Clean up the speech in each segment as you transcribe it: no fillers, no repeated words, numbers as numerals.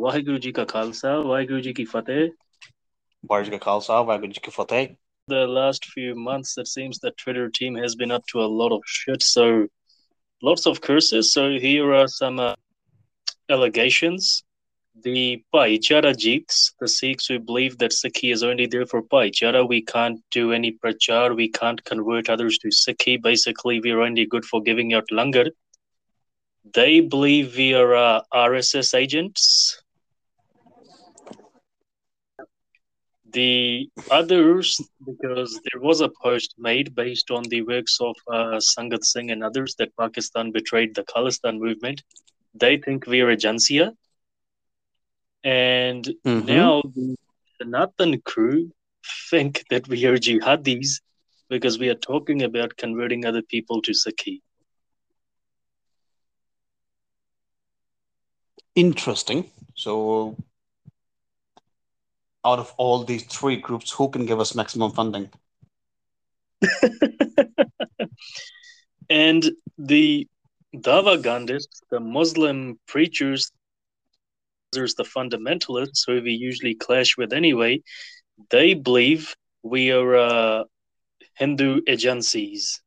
ਵਾਹਿਗੁਰੂ ਜੀ ਕਾ ਖਾਲਸਾ, ਵਾਹਿਗੁਰੂ ਜੀ ਕੀ ਫਤਿਹ. ਵਾਹਿਗੁਰੂ ਜੀ ਕਾ ਖਾਲਸਾ, ਵਾਹਿਗੁਰੂ ਜੀ ਕੀ ਫਤਿਹ. The last few months, it seems the Twitter team has been up to a lot of shit, so lots of curses. So here are some allegations. The Bhaichara Jeets, the Sikhs who believe that Sikhi is only there for Bhaichara, we can't do any prachar, we can't convert others to Sikhi. Basically, we're only good for giving out langar. They believe we are RSS agents. The others, because there was a post made based on the works of Sangat Singh and others that Pakistan betrayed the Khalistan movement, they think we are a Jansia. And now the Sanatan crew think that we are jihadis because we are talking about converting other people to Sikhi. Interesting. So, out of all these three groups, who can give us maximum funding? And the Dawagandhists, the Muslim preachers, the fundamentalists who we usually clash with anyway, they believe we are Hindu agencies.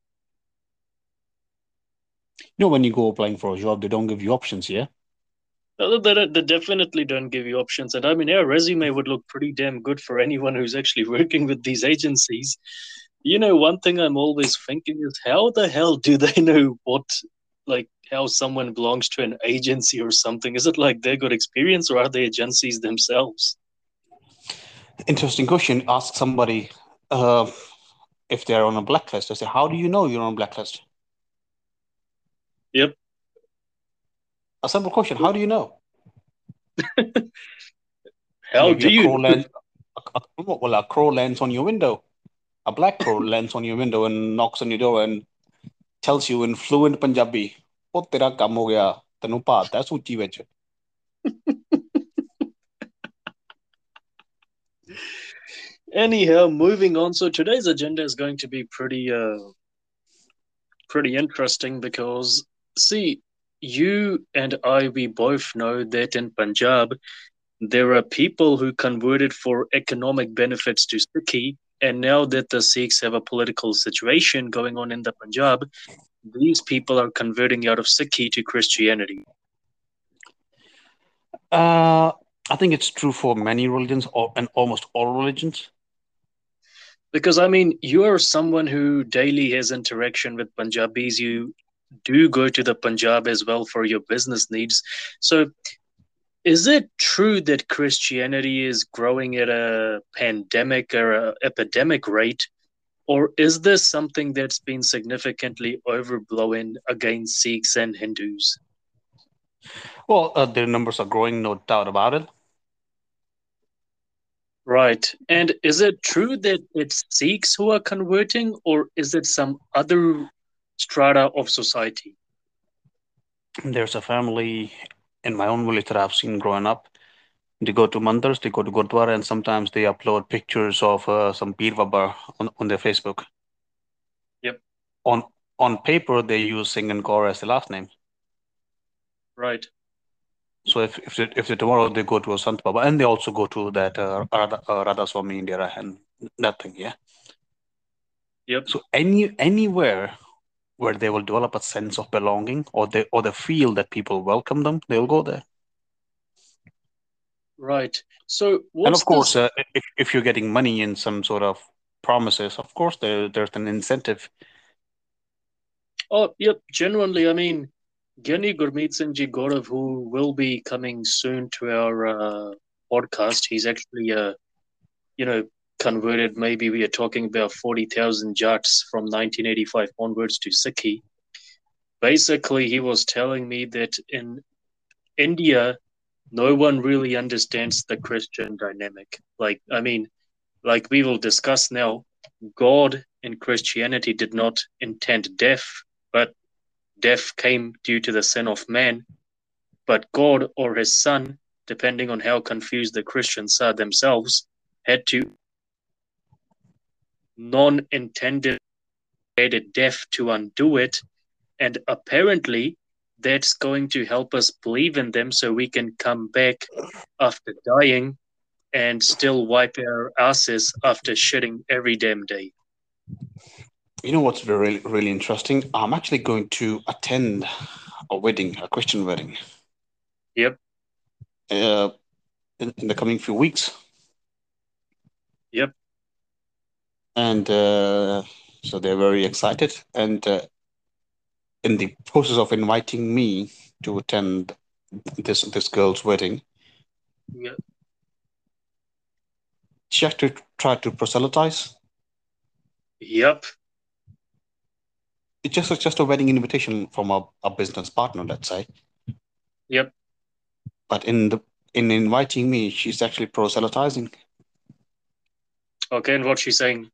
You know, when you go applying for a job, they don't give you options, yeah? They definitely don't give you options. And I mean, our resume would look pretty damn good for anyone who's actually working with these agencies. You know, one thing I'm always thinking is how the hell do they know how someone belongs to an agency or something? Is it like they've got experience or are they agencies themselves? Interesting question. Ask somebody if they're on a blacklist. I say, how do you know you're on a blacklist? Yep. A simple question. How do you know? How do you know? A crow lands on your window. A black crow lands on your window and knocks on your door and tells you in fluent Punjabi, "Oh, tera kam ho gaya, tenu paata suchi vich." Anyhow, moving on. So today's agenda is going to be pretty interesting because, see, you and I, we both know that in Punjab, there are people who converted for economic benefits to Sikhi, and now that the Sikhs have a political situation going on in the Punjab, these people are converting out of Sikhi to Christianity. I think it's true for many religions and almost all religions. Because, I mean, you are someone who daily has interaction with Punjabis. You do go to the Punjab as well for your business needs. So, is it true that Christianity is growing at a pandemic or an epidemic rate? Or is this something that's been significantly overblown against Sikhs and Hindus? Well, their numbers are growing, no doubt about it. Right. And is it true that it's Sikhs who are converting, or is it some other strata of society? There's a family in my own village that I've seen growing up. They go to mandirs, they go to Gurdwara, and sometimes they upload pictures of some Peer Baba on their Facebook. Yep. On paper, they use Singh and Kaur as the last name. Right. So if they tomorrow they go to a Sant Baba, and they also go to that Radha Swami India and that thing, yeah. Yep. So anywhere where they will develop a sense of belonging, or they feel that people welcome them, they'll go there. Right. So and of course, if you're getting money in some sort of promises, of course there's an incentive. Oh, yep. Genuinely, I mean, Gyani Gurmeet Singh Ji Gaurav, who will be coming soon to our podcast, he's actually, converted. Maybe we are talking about 40,000 Jats from 1985 onwards to Sikhi. Basically, he was telling me that in India, no one really understands the Christian dynamic. Like we will discuss now, God in Christianity did not intend death, but death came due to the sin of man. But God or his son, depending on how confused the Christians are themselves, had to non-intended death to undo it. And apparently, that's going to help us believe in them so we can come back after dying and still wipe our asses after shitting every damn day. You know what's really, really interesting? I'm actually going to attend a wedding, a Christian wedding, Yep, uh, in the coming few weeks. yep, And so they're very excited. And in the process of inviting me to attend this girl's wedding, yep, she actually tried to proselytize. yep, It's just a wedding invitation from a business partner, let's say. yep. But in inviting me, she's actually proselytizing. Okay, and what's she saying?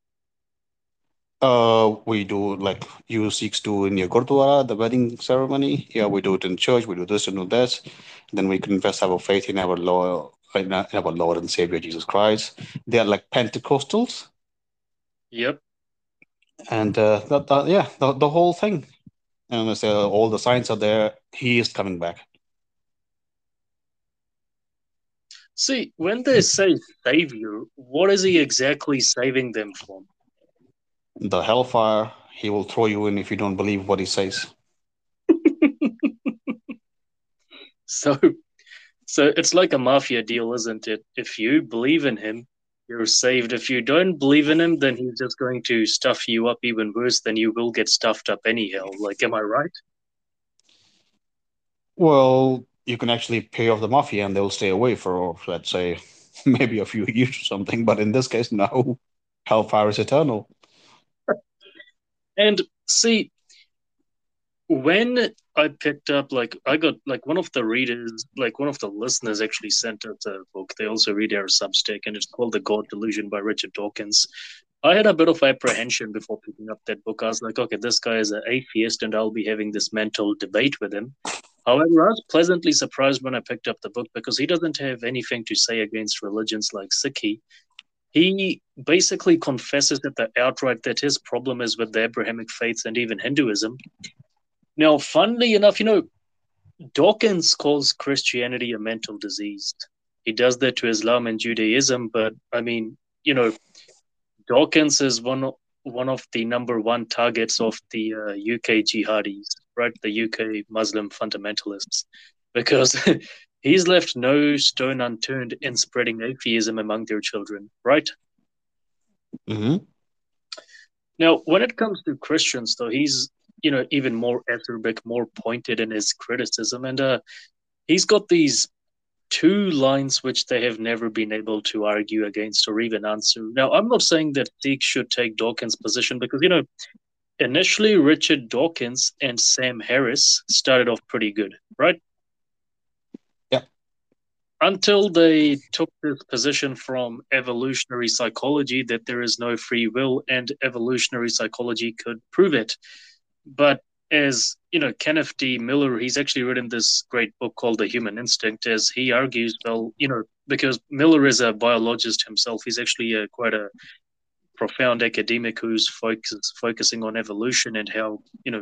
We do like you Sikhs do in your Gurdwara, the wedding ceremony. Yeah, we do it in church. We do this and do that. Then we confess our faith in our Lord and Savior Jesus Christ. They are like Pentecostals, Yep. and yeah, the whole thing. And it's, all the signs are there. He is coming back. See, when they say savior, what is he exactly saving them from? The hellfire. He will throw you in if you don't believe what he says. So, so it's like a mafia deal, isn't it? If you believe in him, you're saved. If you don't believe in him, then he's just going to stuff you up even worse than you will get stuffed up anyhow. Like, am I right? Well, you can actually pay off the mafia and they'll stay away for, let's say, maybe a few years or something. But in this case, no. Hellfire is eternal. And see, when I picked up, like, I got, like, one of the readers, like, one of the listeners actually sent us a book. They also read our Substack, and it's called The God Delusion by Richard Dawkins. I had a bit of apprehension before picking up that book. I was like, okay, this guy is an atheist, and I'll be having this mental debate with him. However, I was pleasantly surprised when I picked up the book because he doesn't have anything to say against religions like Sikhi. He basically confesses at the outright that his problem is with the Abrahamic faiths and even Hinduism. Now, funnily enough, Dawkins calls Christianity a mental disease. He does that to Islam and Judaism, but I mean, Dawkins is one of the number one targets of the UK jihadis, right? The UK Muslim fundamentalists, because he's left no stone unturned in spreading atheism among their children, right? Hmm. Now, when it comes to Christians, though, he's even more acerbic, more pointed in his criticism, and he's got these two lines which they have never been able to argue against or even answer. Now, I'm not saying that Sikhs should take Dawkins' position because, initially Richard Dawkins and Sam Harris started off pretty good, right? Yeah. Until they took this position from evolutionary psychology that there is no free will and evolutionary psychology could prove it. But as Kenneth D. Miller, he's actually written this great book called The Human Instinct. As he argues, well, because Miller is a biologist himself, he's actually quite a profound academic who's focusing on evolution and how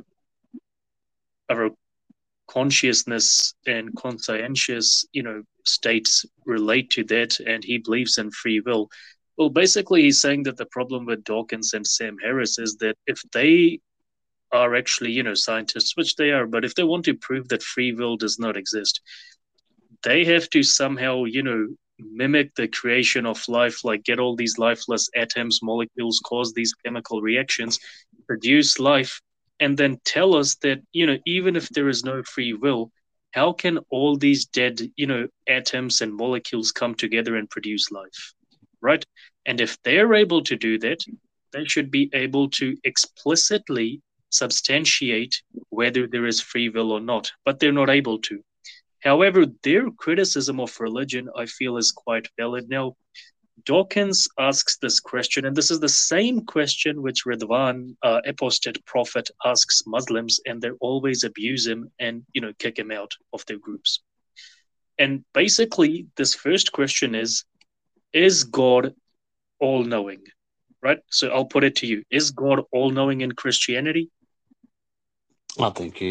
our consciousness and conscientious states relate to that, and he believes in free will. Well, basically, he's saying that the problem with Dawkins and Sam Harris is that if they are actually, scientists, which they are, but if they want to prove that free will does not exist, they have to somehow, mimic the creation of life, like get all these lifeless atoms, molecules, cause these chemical reactions, produce life, and then tell us that, even if there is no free will, how can all these dead, atoms and molecules come together and produce life? Right? And if they're able to do that, they should be able to explicitly substantiate whether there is free will or not, but they're not able to. However, their criticism of religion, I feel, is quite valid. Now, Dawkins asks this question, and this is the same question which Ridwan, apostate prophet, asks Muslims, and they always abuse him and kick him out of their groups. And basically, this first question is God all-knowing? Right? So I'll put it to you. Is God all-knowing in Christianity? I think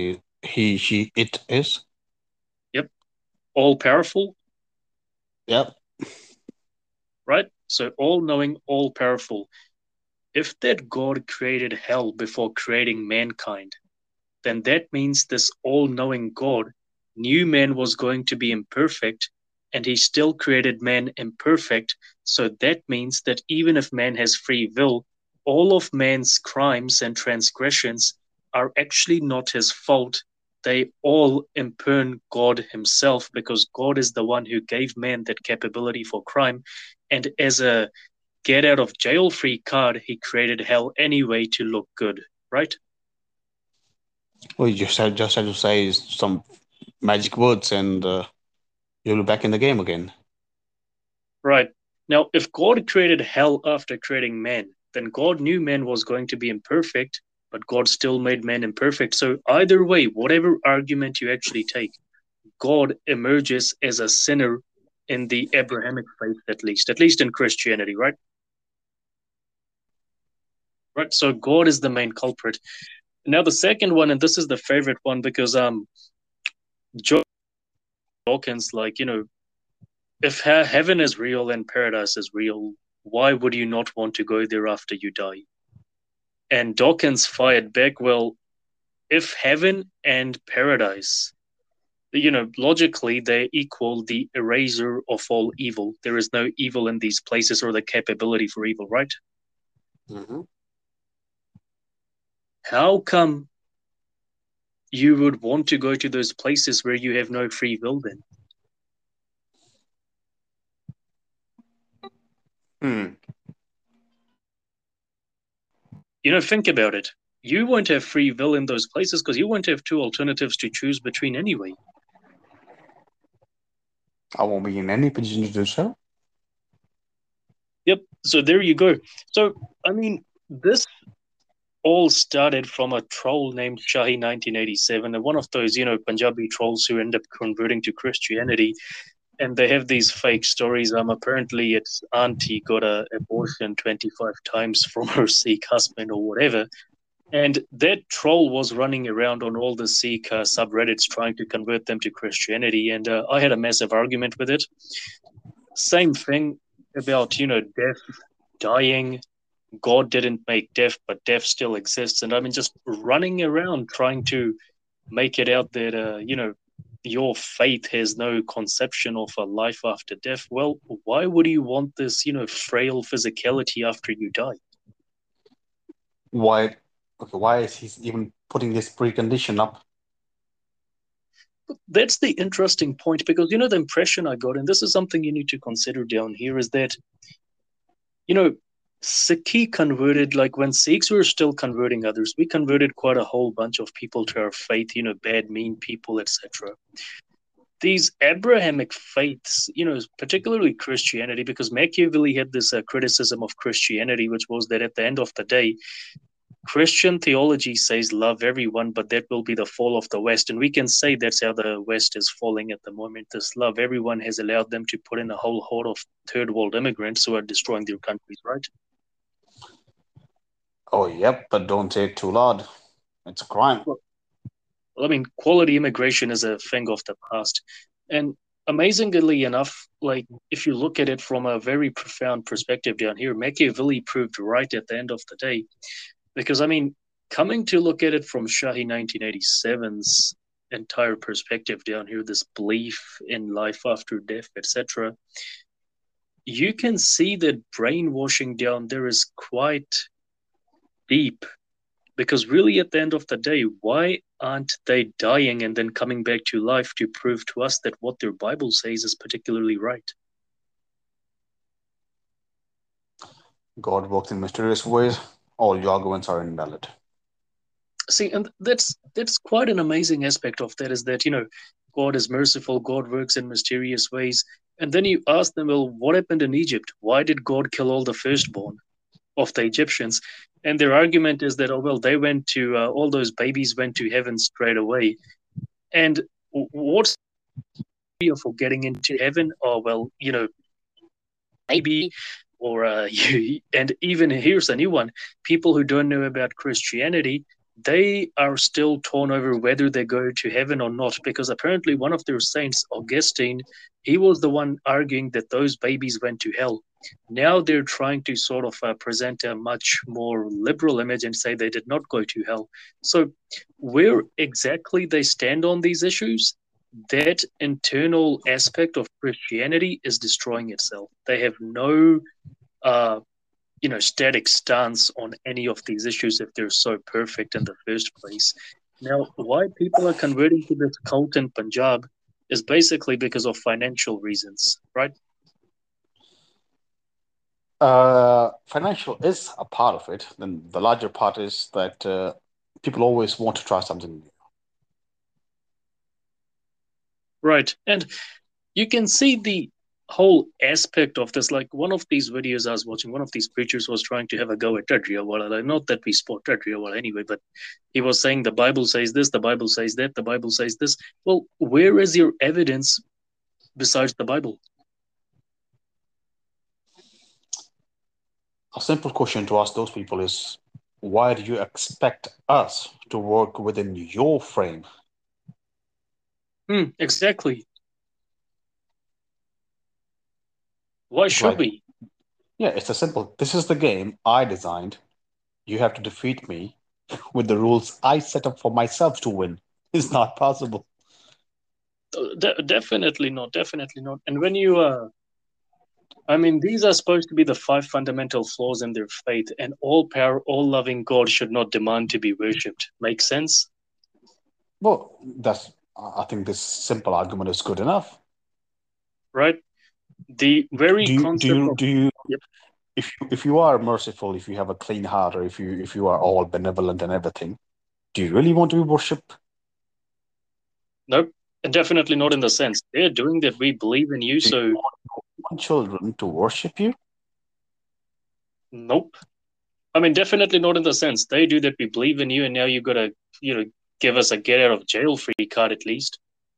He, she, it is. Yep. All powerful, Yep. right? So all knowing, all powerful. If that God created hell before creating mankind, then that means this all knowing God knew man was going to be imperfect, and he still created man imperfect. So that means that even if man has free will, all of man's crimes and transgressions are actually not his fault. They all impugn God himself, because God is the one who gave man that capability for crime. And as a get out of jail free card, he created hell anyway to look good, right? Well, you just had to say some magic words, and you'll be back in the game again. Right. Now, if God created hell after creating man, then God knew man was going to be imperfect, but God still made man imperfect. So, either way, whatever argument you actually take, God emerges as a sinner in the Abrahamic faith, at least in Christianity, right? Right. So, God is the main culprit. Now, the second one, and this is the favorite one because John Dawkins, like, if heaven is real and paradise is real, why would you not want to go there after you die? And Dawkins fired back, well, if heaven and paradise, logically they equal the eraser of all evil. There is no evil in these places or the capability for evil, right? Mm-hmm. How come you would want to go to those places where you have no free will then? Hmm. Think about it. You won't have free will in those places because you won't have two alternatives to choose between anyway. I won't be in any position to do so. Yep. So there you go. So, I mean, this all started from a troll named Shahi 1987, and one of those, Punjabi trolls who end up converting to Christianity. And they have these fake stories. Apparently, its auntie got a abortion 25 times from her Sikh husband or whatever. And that troll was running around on all the Sikh subreddits trying to convert them to Christianity. And I had a massive argument with it. Same thing about, death, dying. God didn't make death, but death still exists. And I mean, just running around trying to make it out that, your faith has no conception of a life after death. Well, why would you want this, frail physicality after you die? Why? Okay, why is he even putting this precondition up? That's the interesting point because, the impression I got, and this is something you need to consider down here, is that, Sikhi converted, like when Sikhs were still converting others, we converted quite a whole bunch of people to our faith, bad, mean people, etc. These Abrahamic faiths, particularly Christianity, because Machiavelli had this criticism of Christianity, which was that at the end of the day, Christian theology says love everyone, but that will be the fall of the West. And we can say that's how the West is falling at the moment. This love everyone has allowed them to put in a whole horde of third world immigrants who are destroying their countries, right? Oh, yep, but don't say it too loud. It's a crime. Well, I mean, quality immigration is a thing of the past. And amazingly enough, like if you look at it from a very profound perspective down here, Machiavelli proved right at the end of the day. Because, I mean, coming to look at it from Shahi 1987's entire perspective down here, this belief in life after death, etc., you can see that brainwashing down there is quite deep. Because really, at the end of the day, why aren't they dying and then coming back to life to prove to us that what their Bible says is particularly right? God works in mysterious ways. All your arguments are invalid. See, and that's quite an amazing aspect of that, is that, God is merciful, God works in mysterious ways. And then you ask them, well, what happened in Egypt? Why did God kill all the firstborn of the Egyptians? And their argument is that, oh, well, they went to, all those babies went to heaven straight away. And what's for getting into heaven? Oh, well, maybe, or and even here's a new one: people who don't know about Christianity, they are still torn over whether they go to heaven or not, because apparently one of their saints, Augustine, he was the one arguing that those babies went to hell. Now they're trying to sort of present a much more liberal image and say they did not go to hell. So, where exactly they stand on these issues, that internal aspect of Christianity is destroying itself. They have no uh, static stance on any of these issues if they're so perfect in the first place. Now, why people are converting to this cult in Punjab is basically because of financial reasons, right? Financial is a part of it. Then the larger part is that people always want to try something new. Right. And you can see the whole aspect of this. Like one of these videos I was watching, one of these preachers was trying to have a go at Tadriawala. Like, not that we support Tadriawala anyway, but he was saying the Bible says this, the Bible says that, the Bible says this. Well, where is your evidence besides the Bible? A simple question to ask those people is, why do you expect us to work within your frame? Exactly. Why It's should like, we? yeah, it's a simple, this is the game I designed. You have to defeat me with the rules I set up for myself to win. It's not possible. Definitely not. Definitely not. And when you I mean, these are supposed to be the five fundamental flaws in their faith, and all power, all loving God should not demand to be worshipped. Make sense? Well, I think this simple argument is good enough. Right? The very concept of Do you, yep, if you are merciful, if you have a clean heart, or if you are all benevolent and everything, do you really want to be worshipped? nope, definitely not in the sense they're doing that. We believe in you, Do you so want children to worship you? nope. I mean, definitely not in the sense they do that. We believe in you, and now you got to, give us a get out of jail free card at least.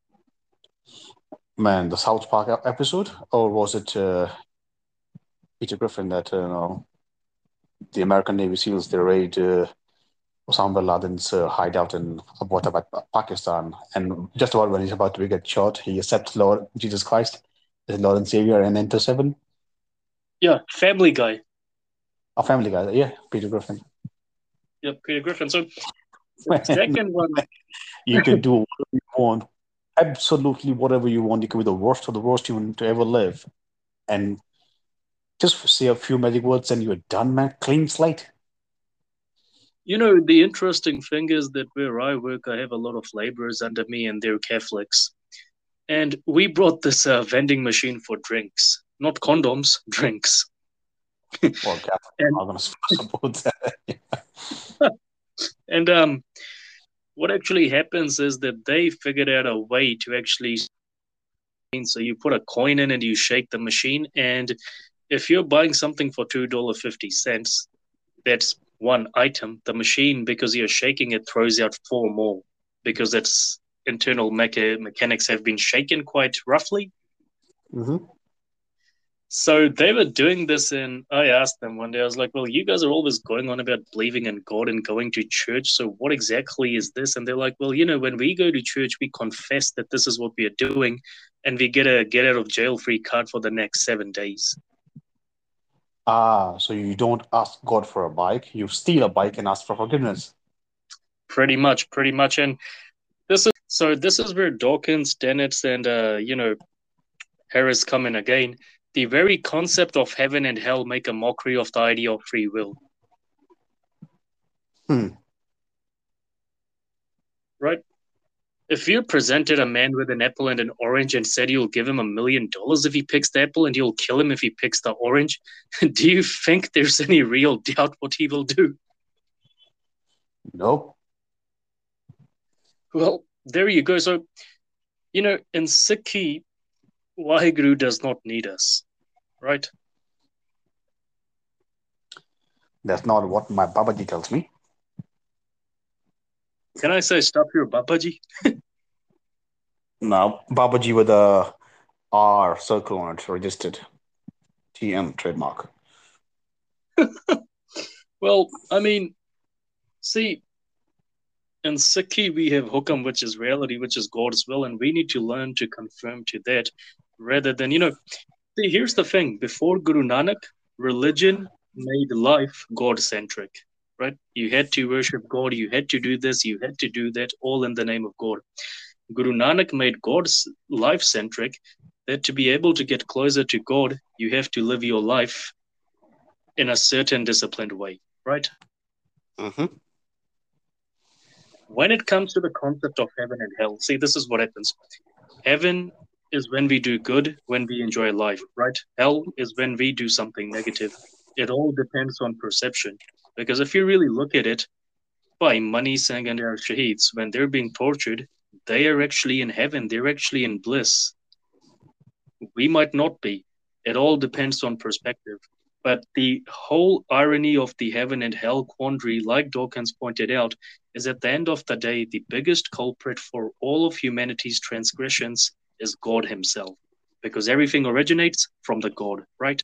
Man, the South Park episode, or was it Peter Griffin that the American Navy SEALs they raid Osama bin Laden's hideout in Abbottabad, Pakistan, and just about when he's about to get shot, he accepts Lord Jesus Christ as Lord and Savior and enters heaven. Yeah, Family Guy. A Family Guy, yeah, Peter Griffin. Yep, Peter Griffin. So the Man, second one, you can do whatever you want, absolutely whatever you want. You can be the worst of the worst you want to ever live, and just say a few magic words and you're done, man. Clean slate. the interesting thing is that where I work, I have a lot of laborers under me, and they're Catholics. And we brought this vending machine for drinks, not condoms, drinks. Well, Catholics And are going to support that. and what actually happens is that they figured out a way to actually. So you put a coin in and you shake the machine, and if you're buying something for $2.50, that's one item. The machine, because you're shaking it, throws out four more because its internal mechanics have been shaken quite roughly. Mm-hmm. So they were doing this, and I asked them one day, I was like, well, you guys are always going on about believing in God and going to church. So what exactly is this? And they're like, well, when we go to church, we confess that this is what we are doing, and we get a get out of jail free card for the next 7 days. Ah, so you don't ask God for a bike, you steal a bike and ask for forgiveness. Pretty much, pretty much. And this is where Dawkins, Dennett, and Harris come in again. The very concept of heaven and hell make a mockery of the idea of free will. Hmm. Right? If you presented a man with an apple and an orange and said you'll give him $1,000,000 if he picks the apple and you'll kill him if he picks the orange, do you think there's any real doubt what he will do? Nope. Well, there you go. So, in Sikhi, Waheguru does not need us, right? That's not what my Babaji tells me. Can I say stop your Babaji? No, Babaji with a R circle on it, registered. TM trademark. Well, I mean, see, In Sikhi, we have Hukam, which is reality, which is God's will, and we need to learn to conform to that rather than, see, here's the thing. Before Guru Nanak, religion made life God centric, right? You had to worship God, you had to do this, you had to do that, all in the name of God. Guru Nanak made God's life centric, that to be able to get closer to God, you have to live your life in a certain disciplined way, right? Mm-hmm. When it comes to the concept of heaven and hell, see, this is what happens. Heaven is when we do good, when we enjoy life, right? Hell is when we do something negative. It all depends on perception. Because if you really look at it, by Mani Singh and our Shaheeds, when they're being tortured, they are actually in heaven, they're actually in bliss. We might not be. It all depends on perspective. But the whole irony of the heaven and hell quandary, like Dawkins pointed out, is at the end of the day, the biggest culprit for all of humanity's transgressions is God Himself. Because everything originates from the God, right?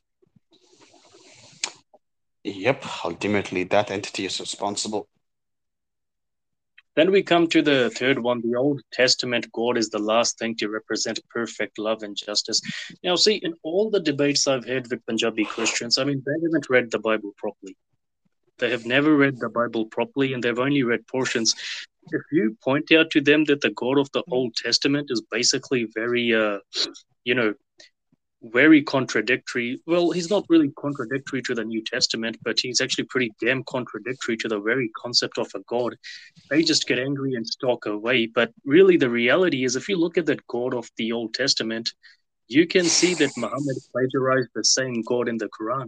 Yep. Ultimately, that entity is responsible. Then we come to the third one. The Old Testament God is the last thing to represent perfect love and justice. Now, see, in all the debates I've had with Punjabi Christians, I mean, they haven't read the Bible properly. They have never read the Bible properly and they've only read portions. If you point out to them that the God of the Old Testament is basically very, you know, very contradictory. Well, he's not really contradictory to the New Testament, but he's actually pretty damn contradictory to the very concept of a God. They just get angry and stalk away. But really, the reality is, if you look at that God of the Old Testament, you can see that Muhammad plagiarized the same God in the Quran.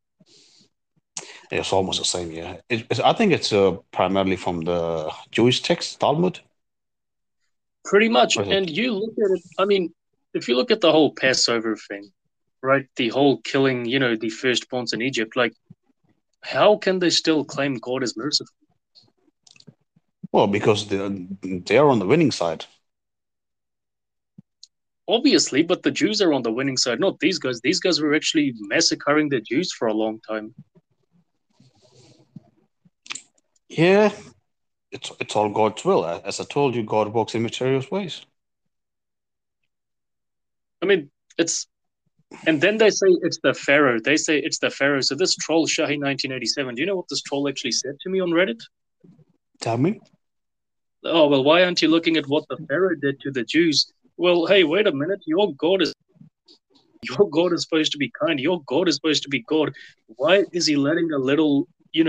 It's almost the same, yeah. I think it's primarily from the Jewish text, Talmud. Pretty much. Or is it? And you look at it, I mean, if you look at the whole Passover thing, right? The whole killing, the firstborns in Egypt, like, how can they still claim God is merciful? Well, because they're on the winning side. Obviously, but the Jews are on the winning side, not these guys. These guys were actually massacring the Jews for a long time. Yeah, it's all God's will. As I told you, God works in mysterious ways. I mean, and then they say it's the Pharaoh. They say it's the Pharaoh. So this troll, Shahi 1987, do you know what this troll actually said to me on Reddit? Tell me. Oh, well, why aren't you looking at what the Pharaoh did to the Jews? Well, hey, wait a minute. Your God is supposed to be kind. Your God is supposed to be God. Why is he letting a little,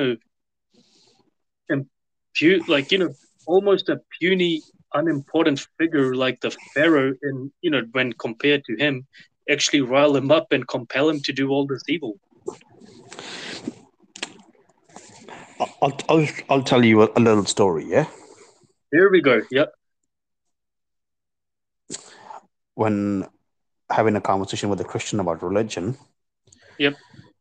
almost a puny, unimportant figure like the Pharaoh, when compared to him, actually rile him up and compel him to do all this evil? I'll tell you a little story, yeah? Here we go. Yep. When having a conversation with a Christian about religion, Yep.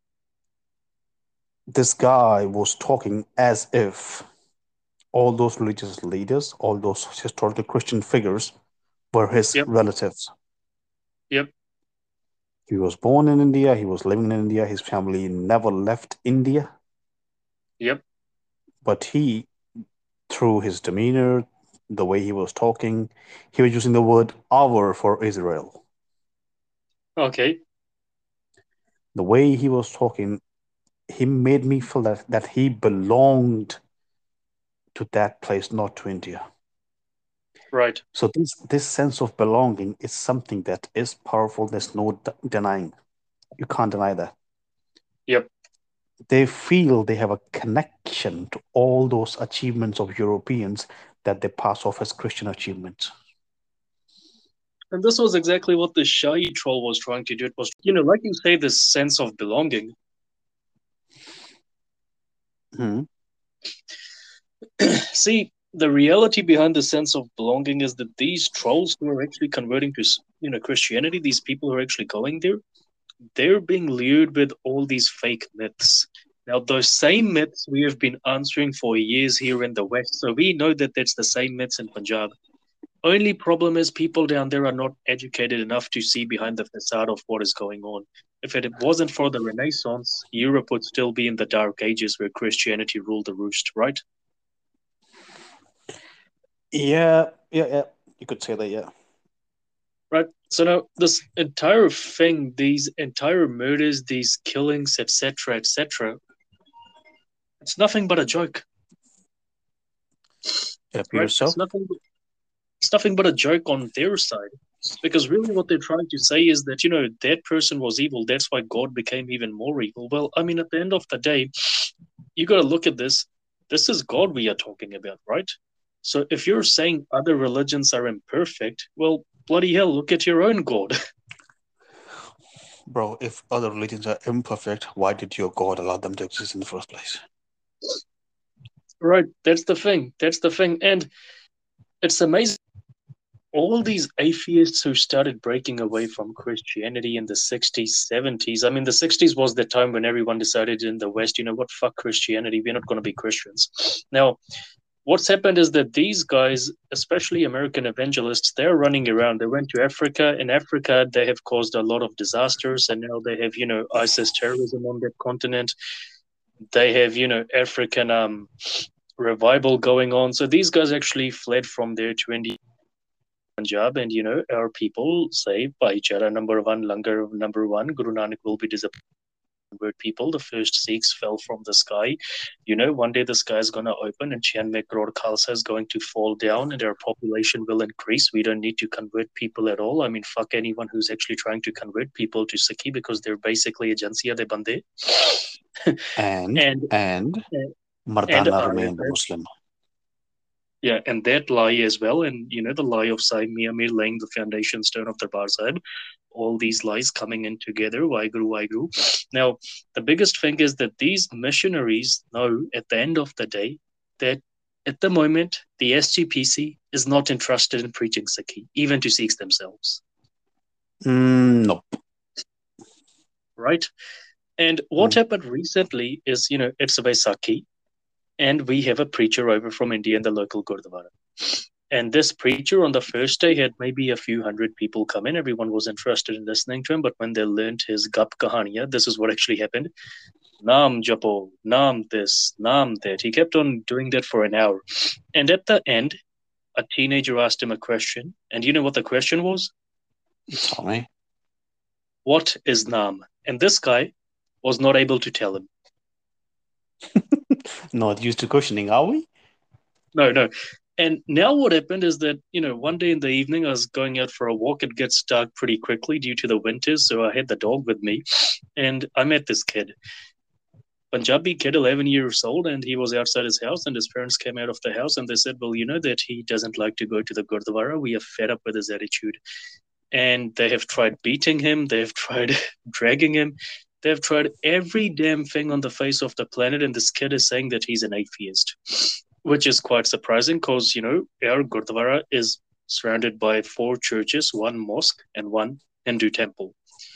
this guy was talking as if all those religious leaders, all those historical Christian figures were his Yep. relatives. Yep. He was born in India, he was living in India, his family never left India. Yep. But he, through his demeanor, the way he was talking, he was using the word our for Israel. Okay. The way he was talking, he made me feel that he belonged to that place, not to India. Right. So this sense of belonging is something that is powerful. There's no denying. You can't deny that. Yep. They feel they have a connection to all those achievements of Europeans that they pass off as Christian achievements. And this was exactly what the Shahi troll was trying to do. It was, like you say, this sense of belonging. Hmm. See, the reality behind the sense of belonging is that these trolls who are actually converting to, Christianity, these people who are actually going there, they're being lured with all these fake myths. Now, those same myths we have been answering for years here in the West, so we know that that's the same myths in Punjab. Only problem is people down there are not educated enough to see behind the facade of what is going on. If it wasn't for the Renaissance, Europe would still be in the Dark Ages where Christianity ruled the roost, right? Yeah, yeah. You could say that, yeah. Right? So now this entire thing, these entire murders, these killings, etc., it's nothing but a joke, It right? appears so. It's nothing but a joke on their side. Because really, what they're trying to say is that, that person was evil. That's why God became even more evil. Well, I mean, at the end of the day, you got to look at this. This is God we are talking about, right? So if you're saying other religions are imperfect, well, bloody hell, look at your own God. Bro, if other religions are imperfect, why did your God allow them to exist in the first place? Right? That's the thing. That's the thing. And it's amazing. All these atheists who started breaking away from Christianity in the 60s, 70s. I mean, the 60s was the time when everyone decided in the West, you know what, fuck Christianity, we're not going to be Christians. Now, what's happened is that these guys, especially American evangelists, they're running around. They went to Africa. In Africa, they have caused a lot of disasters, and now they have, ISIS terrorism on that continent. They have, African revival going on. So these guys actually fled from there to India, Punjab, and our people say, Bhaichara number one, Guru Nanak will be disappointed. People, the first Sikhs fell from the sky. One day the sky is going to open and 96 crore Khalsa is going to fall down and our population will increase. We don't need to convert people at all. I mean, fuck anyone who's actually trying to convert people to Sikhi because they're basically agensiya de bande. And and and and Mardana remained a Muslim. yeah, and that lie as well, and the lie of Sai Mia Mir laying the foundation stone of Darbar Sahib, all these lies coming in together, Waheguru, Waheguru. Now, the biggest thing is that these missionaries know at the end of the day that at the moment the SGPC is not interested in preaching Sikhi, even to Sikhs themselves. Nope. Right? And what happened recently is, it's a Vaisakhi, and we have a preacher over from India in the local Gurdwara. And this preacher on the first day had maybe a few hundred people come in. Everyone was interested in listening to him, but when they learned his Gap Kahaniya, this is what actually happened. Naam Japo, Naam this, Naam that. He kept on doing that for an hour. And at the end, a teenager asked him a question. And you know what the question was? Tell me. What is Naam? And this guy was not able to tell him. Not used to questioning, are we? No. And now what happened is that, one day in the evening, I was going out for a walk. It gets dark pretty quickly due to the winters. So I had the dog with me and I met this kid, Punjabi kid, 11 years old. And he was outside his house and his parents came out of the house and they said, well, you know that he doesn't like to go to the Gurdwara. We are fed up with his attitude. And they have tried beating him. They have tried dragging him. They've tried every damn thing on the face of the planet. And this kid is saying that he's an atheist, which is quite surprising because, our Gurdwara is surrounded by 4 churches, 1 mosque, and 1 Hindu temple.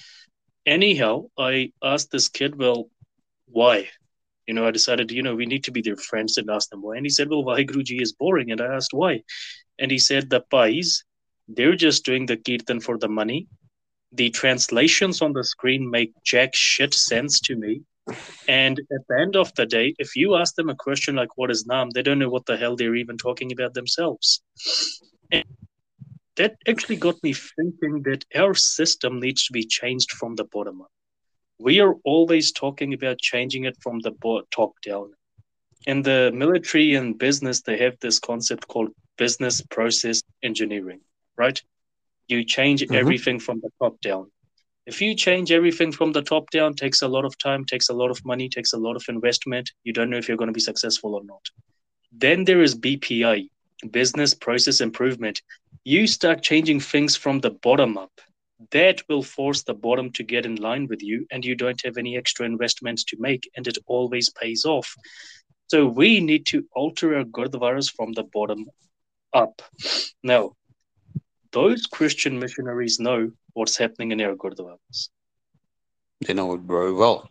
Anyhow, I asked this kid, well, why? I decided, we need to be their friends and ask them why. And he said, well, Vaheguruji is boring. And I asked why. And he said, the Pais, they're just doing the kirtan for the money. The translations on the screen make jack shit sense to me. And at the end of the day, if you ask them a question like, what is Naam? They don't know what the hell they're even talking about themselves. And that actually got me thinking that our system needs to be changed from the bottom up. We are always talking about changing it from the top down. In the military and business, they have this concept called business process engineering, right? You change everything from the top down. If you change everything from the top down, takes a lot of time, takes a lot of money, takes a lot of investment. You don't know if you're going to be successful or not. Then there is BPI, business process improvement. You start changing things from the bottom up. That will force the bottom to get in line with you, and you don't have any extra investments to make, and it always pays off. So we need to alter our Gurdwaras from the bottom up. Now, those Christian missionaries know what's happening in our Gurdwaras. They know it very well.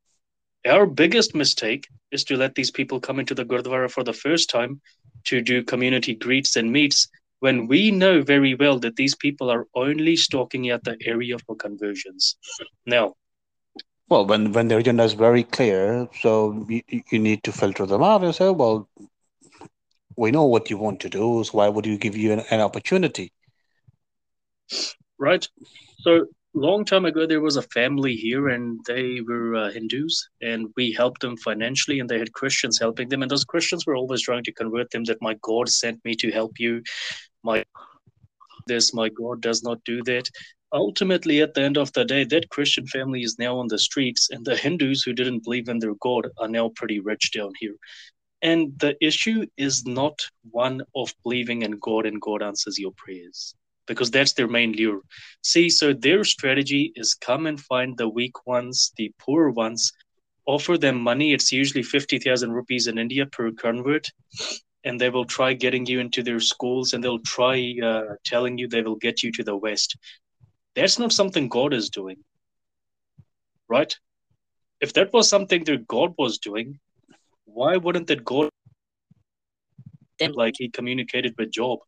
Our biggest mistake is to let these people come into the Gurdwara for the first time to do community greets and meets when we know very well that these people are only stalking out the area for conversions. Now, well, when the agenda is very clear, so you need to filter them out and say, well, we know what you want to do, so why would you give you an opportunity? Right? So long time ago, there was a family here, and they were Hindus, and we helped them financially, and they had Christians helping them, and those Christians were always trying to convert them that my God sent me to help you, my this, my God does not do that. Ultimately, at the end of the day, that Christian family is now on the streets, and the Hindus who didn't believe in their God are now pretty rich down here. And the issue is not one of believing in God and God answers your prayers, because that's their main lure. See, so their strategy is come and find the weak ones, the poor ones, offer them money. It's usually 50,000 rupees in India per convert, and they will try getting you into their schools, and they'll try telling you they will get you to the West. That's not something God is doing, right? If that was something that God was doing, why wouldn't that God like he communicated with Job?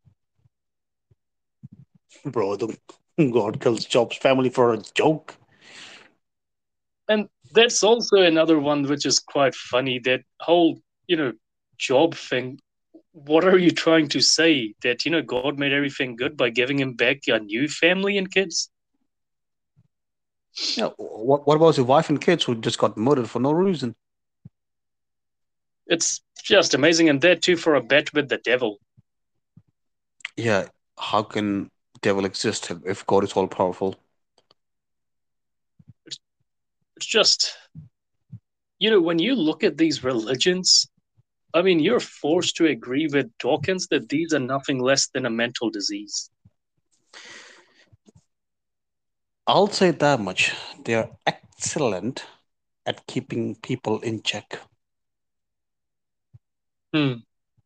Bro, the God kills Job's family for a joke. And that's also another one which is quite funny. That whole, Job thing. What are you trying to say? That, God made everything good by giving him back a new family and kids? Yeah, what about your wife and kids who just got murdered for no reason? It's just amazing. And that too for a bet with the devil. Yeah, how can devil exist if God is all powerful? It's, it's just, when you look at these religions, I mean, you're forced to agree with Dawkins that these are nothing less than a mental disease. I'll say that much. They are excellent at keeping people in check. Hmm.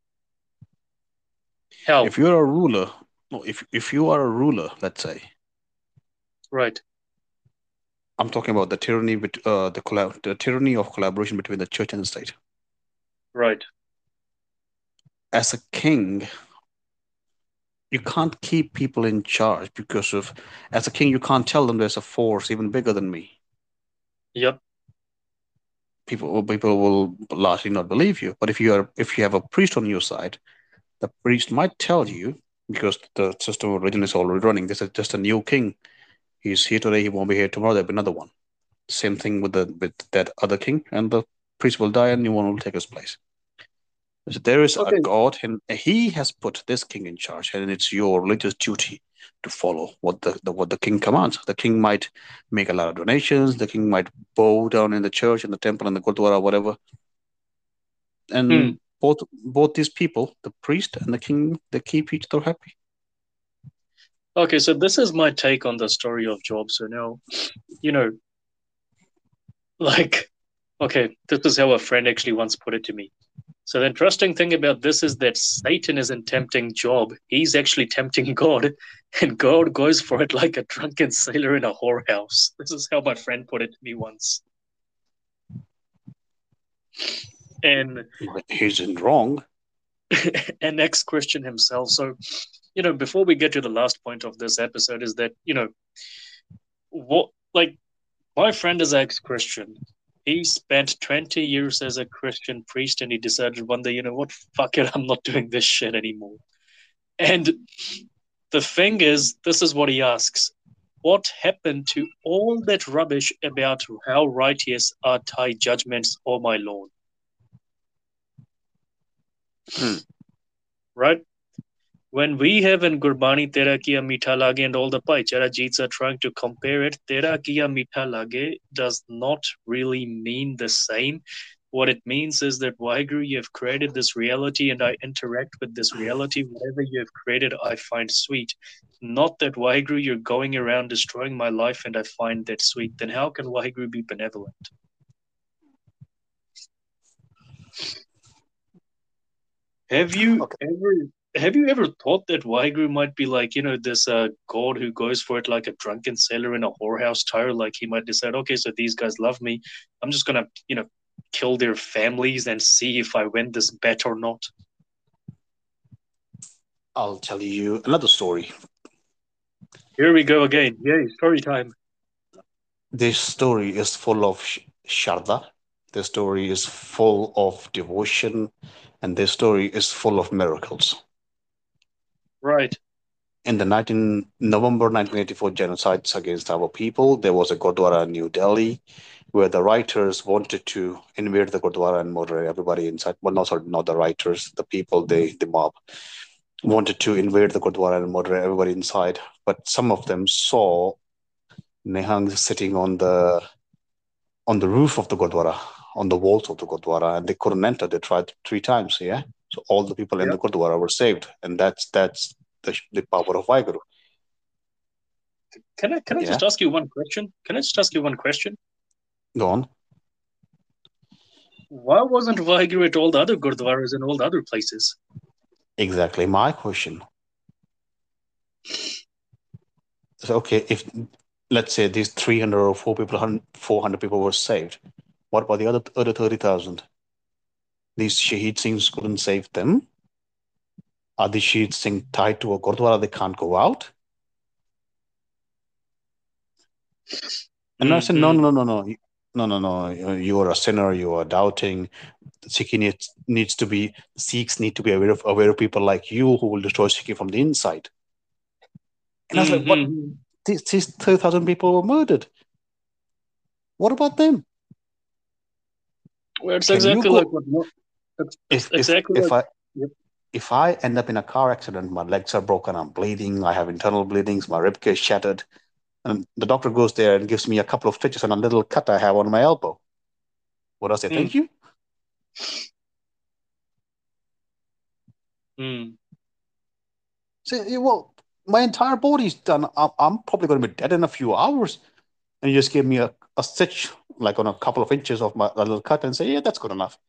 How? If you're a ruler, no, if you are a ruler, let's say, Right. I'm talking about the tyranny, the tyranny of collaboration between the church and the state. Right. As a king, you can't keep people in charge because of, as a king, you can't tell them there's a force even bigger than me. Yep. People will largely not believe you. But if you have a priest on your side, the priest might tell you, because the system of religion is already running. This is just a new king. He's here today. He won't be here tomorrow. There'll be another one. Same thing with that other king, and the priest will die, and new one will take his place. So there is a Okay. God, and he has put this king in charge, and it's your religious duty to follow what the king commands. The king might make a lot of donations. The king might bow down in the church, in the temple, in the gurdwara, whatever. Hmm. And both these people, the priest and the king, they keep each other happy. Okay, so this is my take on the story of Job. So now, you know, like, okay, this is how a friend actually once put it to me. So the interesting thing about this is that Satan isn't tempting Job. He's actually tempting God, and God goes for it like a drunken sailor in a whorehouse. This is how my friend put it to me once. And He isn't wrong. an ex-Christian himself. So, before we get to the last point of this episode, is that, what, like, my friend is ex-Christian. He spent 20 years as a Christian priest, and he decided one day, you know what, fuck it, I'm not doing this shit anymore. And the thing is, this is what he asks. What happened to all that rubbish about how righteous are Thai judgments, O my Lord? Hmm. Right? When we have in Gurbani Tera Kiya Meetha Lage and all the Paichara Jeets are trying to compare it, Tera Kiya Meetha Lage does not really mean the same. What it means is that Waheguru, you have created this reality and I interact with this reality. Whatever you have created, I find sweet. Not that Waheguru, you're going around destroying my life and I find that sweet. Then how can Waheguru be benevolent? Have you Okay. ever have you ever thought that Waheguru might be like, this god who goes for it like a drunken sailor in a whorehouse tire? Like he might decide, okay, so these guys love me. I'm just gonna, kill their families and see if I win this bet or not. I'll tell you another story. Here we go again. Yay, story time. This story is full of Sharda. Their story is full of devotion, and their story is full of miracles. Right. In the November 1984 genocides against our people, there was a Gurdwara in New Delhi where the writers wanted to invade the Gurdwara and murder everybody inside. Well, no, sorry, not the writers, the people, the mob wanted to invade the Gurdwara and murder everybody inside. But some of them saw Nihang sitting on the roof of the Gurdwara, on the walls of the Gurdwara, and they couldn't enter. They tried 3 times. Yeah, so all the people in Yeah. the Gurdwara were saved, and that's the power of Waheguru. Can I Yeah, just ask you one question? Can I just ask you one question? go on. Why wasn't Vaheguru at all the other gurdwaras and all the other places? Exactly my question. So, okay, if let's say these 300 or 400 people were saved, what about the other 30,000? These Shaheed Singhs couldn't save them. Are the Shaheed Singh tied to a Gurdwara? They can't go out. And I said, no, Mm-hmm. no, no, no, no, no, no, no. You are a sinner. You are doubting. Sikhi needs to be Sikhs need to be aware of people like you who will destroy Sikhi from the inside. And I was like, what? Mm-hmm. These 30,000 people were murdered. What about them? Well, it's Can you exactly like go what. It's if if exactly if like. I Yep. if I end up in a car accident, my legs are broken, I'm bleeding, I have internal bleedings, my rib cage shattered, and the doctor goes there and gives me a couple of stitches and a little cut I have on my elbow. What does I say? Mm, Thank you. mm. Say, yeah, well, my entire body's done. I'm probably going to be dead in a few hours, and you just give me a stitch like on a couple of inches of my a little cut and say, yeah, that's good enough.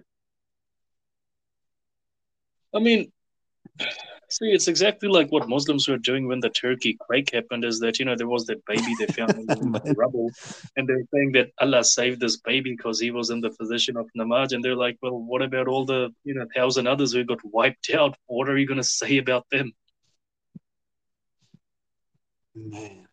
I mean, see, it's exactly like what Muslims were doing when the Turkey quake happened. Is that there was that baby they found in the rubble, and they're saying that Allah saved this baby because he was in the position of namaz, and they're like, well, what about all the 1,000 others who got wiped out? What are you going to say about them? Man,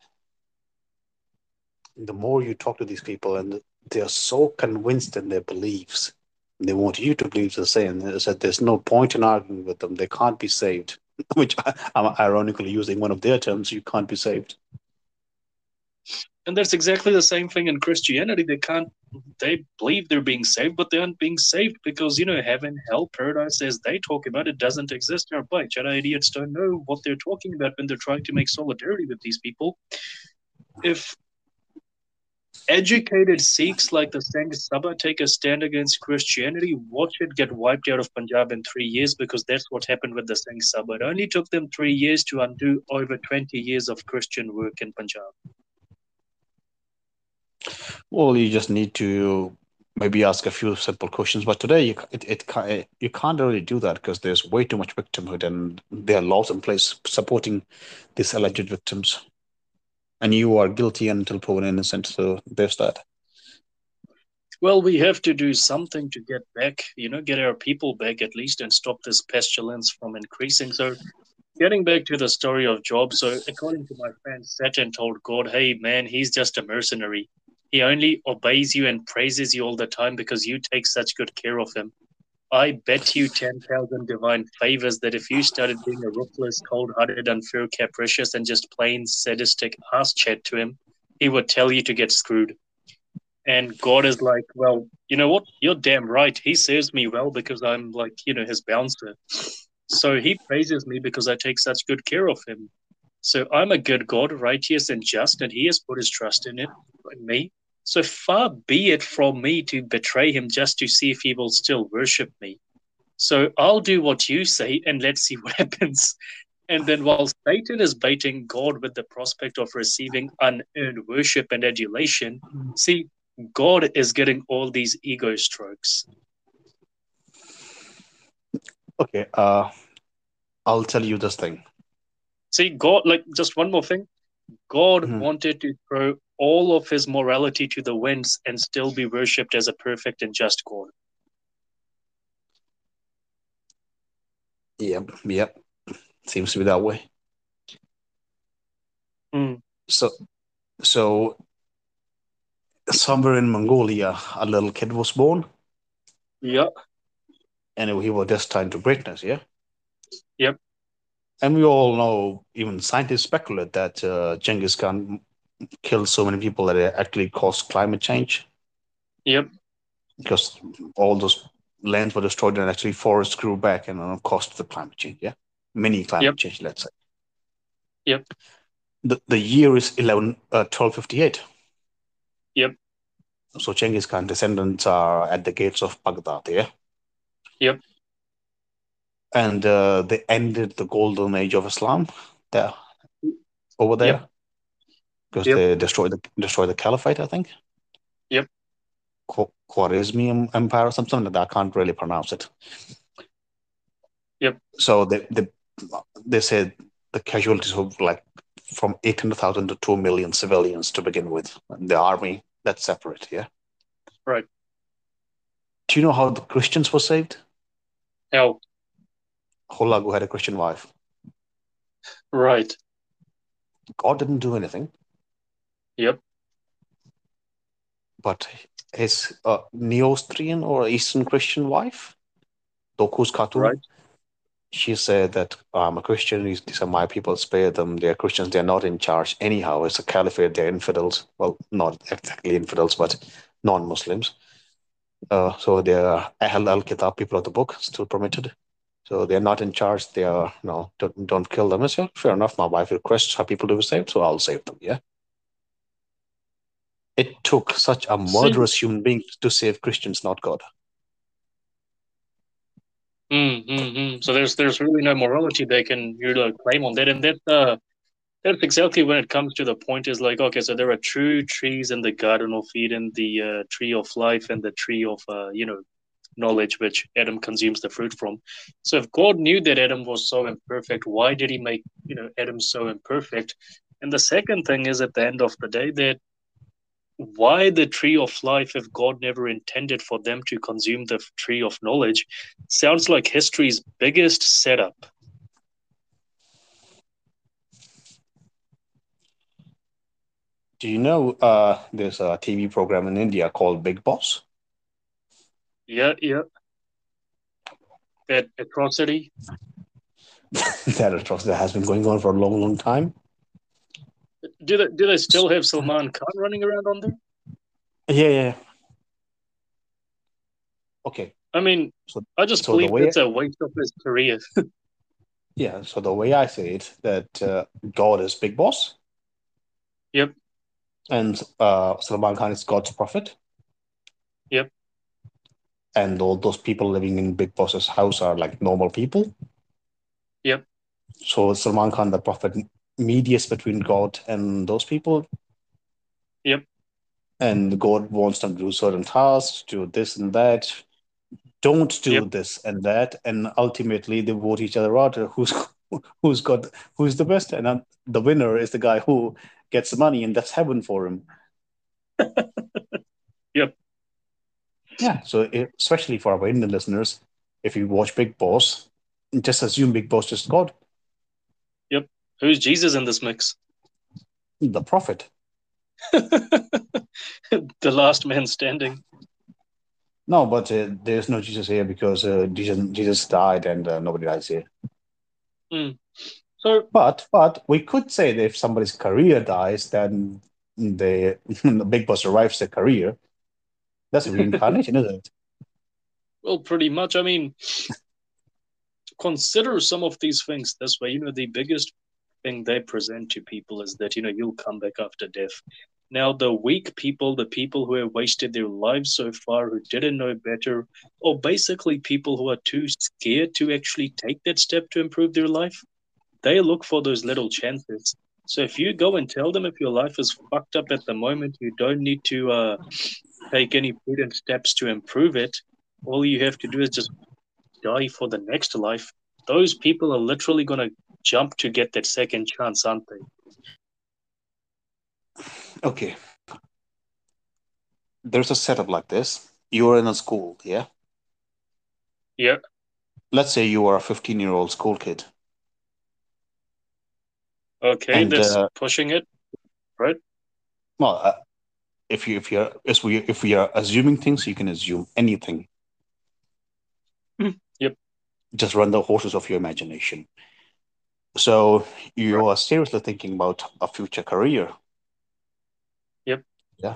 the more you talk to these people, and they are so convinced in their beliefs, they want you to believe the same. They said there's no point in arguing with them. They can't be saved. Which I'm ironically using one of their terms. You can't be saved. And that's exactly the same thing in Christianity. They believe they're being saved, but they aren't being saved because, heaven, hell, paradise, as they talk about it, doesn't exist nearby. Jedi idiots don't know what they're talking about when they're trying to make solidarity with these people. If educated Sikhs like the Sangh Sabha take a stand against Christianity, watch it get wiped out of Punjab in 3 years because that's what happened with the Sangh Sabha. It only took them 3 years to undo over 20 years of Christian work in Punjab. Well, you just need to maybe ask a few simple questions. But today, you can't really do that because there's way too much victimhood, and there are laws in place supporting these alleged victims. And you are guilty until proven innocent. So there's that. Well, we have to do something to get back, get our people back at least and stop this pestilence from increasing. So, getting back to the story of Job, so according to my friend, Satan told God, hey, man, he's just a mercenary. He only obeys you and praises you all the time because you take such good care of him. I bet you 10,000 divine favors that if you started being a ruthless, cold hearted, unfair, capricious, and just plain sadistic ass chat to him, he would tell you to get screwed. And God is like, well, you know what? You're damn right. He serves me well because I'm like, his bouncer. So he praises me because I take such good care of him. So I'm a good God, righteous and just, and he has put his trust in me. So far be it from me to betray him just to see if he will still worship me. So I'll do what you say and let's see what happens. And then while Satan is baiting God with the prospect of receiving unearned worship and adulation, see, God is getting all these ego strokes. Okay. I'll tell you this thing. See, God, like, just one more thing. God Mhm. wanted to throw all of his morality to the winds and still be worshipped as a perfect and just God. Yep. Yep. Seems to be that way. Mm, So, so somewhere in Mongolia, a little kid was born, Yeah. and he was destined to greatness. Yeah, Yep. and we all know, even scientists speculate that Genghis Khan killed so many people that it actually caused climate change Yep. because all those lands were destroyed and actually forests grew back and caused the climate change. Yeah, mini climate Yep. change, let's say. Yep. The year is 1258. Yep. So Genghis Khan descendants are at the gates of Baghdad. Yeah, Yep. and they ended the golden age of Islam there over Yep. there because Yep. they destroyed the caliphate, I think. Yep. Khwarezmi Empire or something like that. I can't really pronounce it. Yep. So they said the casualties were like from 800,000 to 2 million civilians to begin with. And the army, that's separate, yeah. Right. Do you know how the Christians were saved? How? Hulagu had a Christian wife. Right. God didn't do anything, Yep. but his Neostrian or Eastern Christian wife, Doku's Khatun, Right. she said that I'm a Christian. These are my people. Spare them. They're Christians. They're not in charge anyhow. It's a caliphate. They're infidels. Well, not exactly infidels, but non-Muslims. So they're Ahl al-Kitab, people of the book, still permitted. So they're not in charge. They are no, don't kill them. I said, fair enough. My wife requests her people to be saved, so I'll save them. Yeah. It took such a See. murderous human being to save Christians, not God. So there's really no morality they can claim on that, and that's exactly when it comes to the point is like, okay, so there are true trees in the Garden of Eden, the tree of life and the tree of knowledge, which Adam consumes the fruit from. So if God knew that Adam was so imperfect, why did He make Adam so imperfect? And the second thing is, at the end of the day, that why the tree of life if God never intended for them to consume the tree of knowledge? Sounds like history's biggest setup. Do you know there's a TV program in India called Big Boss? Yeah, yeah. That atrocity. That atrocity has been going on for a long, long time. Do they still have Salman Khan running around on there? Yeah, yeah. Okay. I mean, So, I just so the believe way, that's a waste of his career. yeah, so the way I say it, that God is Big Boss, Yep, and Salman Khan is God's prophet, yep, and all those people living in Big Boss's house are like normal people. yep, So Salman Khan, the prophet, mediates between God and those people, yep, and God wants them to do certain tasks, do this and that. Don't do yep. this and that, and ultimately they vote each other out. Who's got who's the best, and the winner is the guy who gets the money, and that's heaven for him. Yep. Yeah. So especially for our Indian listeners, if you watch Big Boss, just assume Big Boss is God, Yep. Who's Jesus in this mix? the prophet. The last man standing. No, but there's no Jesus here because Jesus died and nobody dies here. Mm. So, But we could say that if somebody's career dies, then the Big Boss survives their career. That's a reincarnation, isn't it? well, pretty much. I mean, consider some of these things this way. The biggest thing they present to people is that, you'll come back after death. Now, the weak people, the people who have wasted their lives so far, who didn't know better, or basically people who are too scared to actually take that step to improve their life, they look for those little chances. So if you go and tell them if your life is fucked up at the moment, you don't need to take any prudent steps to improve it. All you have to do is just die for the next life. Those people are literally going to jump to get that second chance, aren't they? Okay. There's a setup like this. You're in a school, yeah? Yeah. Let's say you are a 15-year-old school kid. Okay, And, that's pushing it, right? well, if we are assuming things, you can assume anything. Yep. Just run the horses of your imagination. So you Right. are seriously thinking about a future career. Yep. Yeah.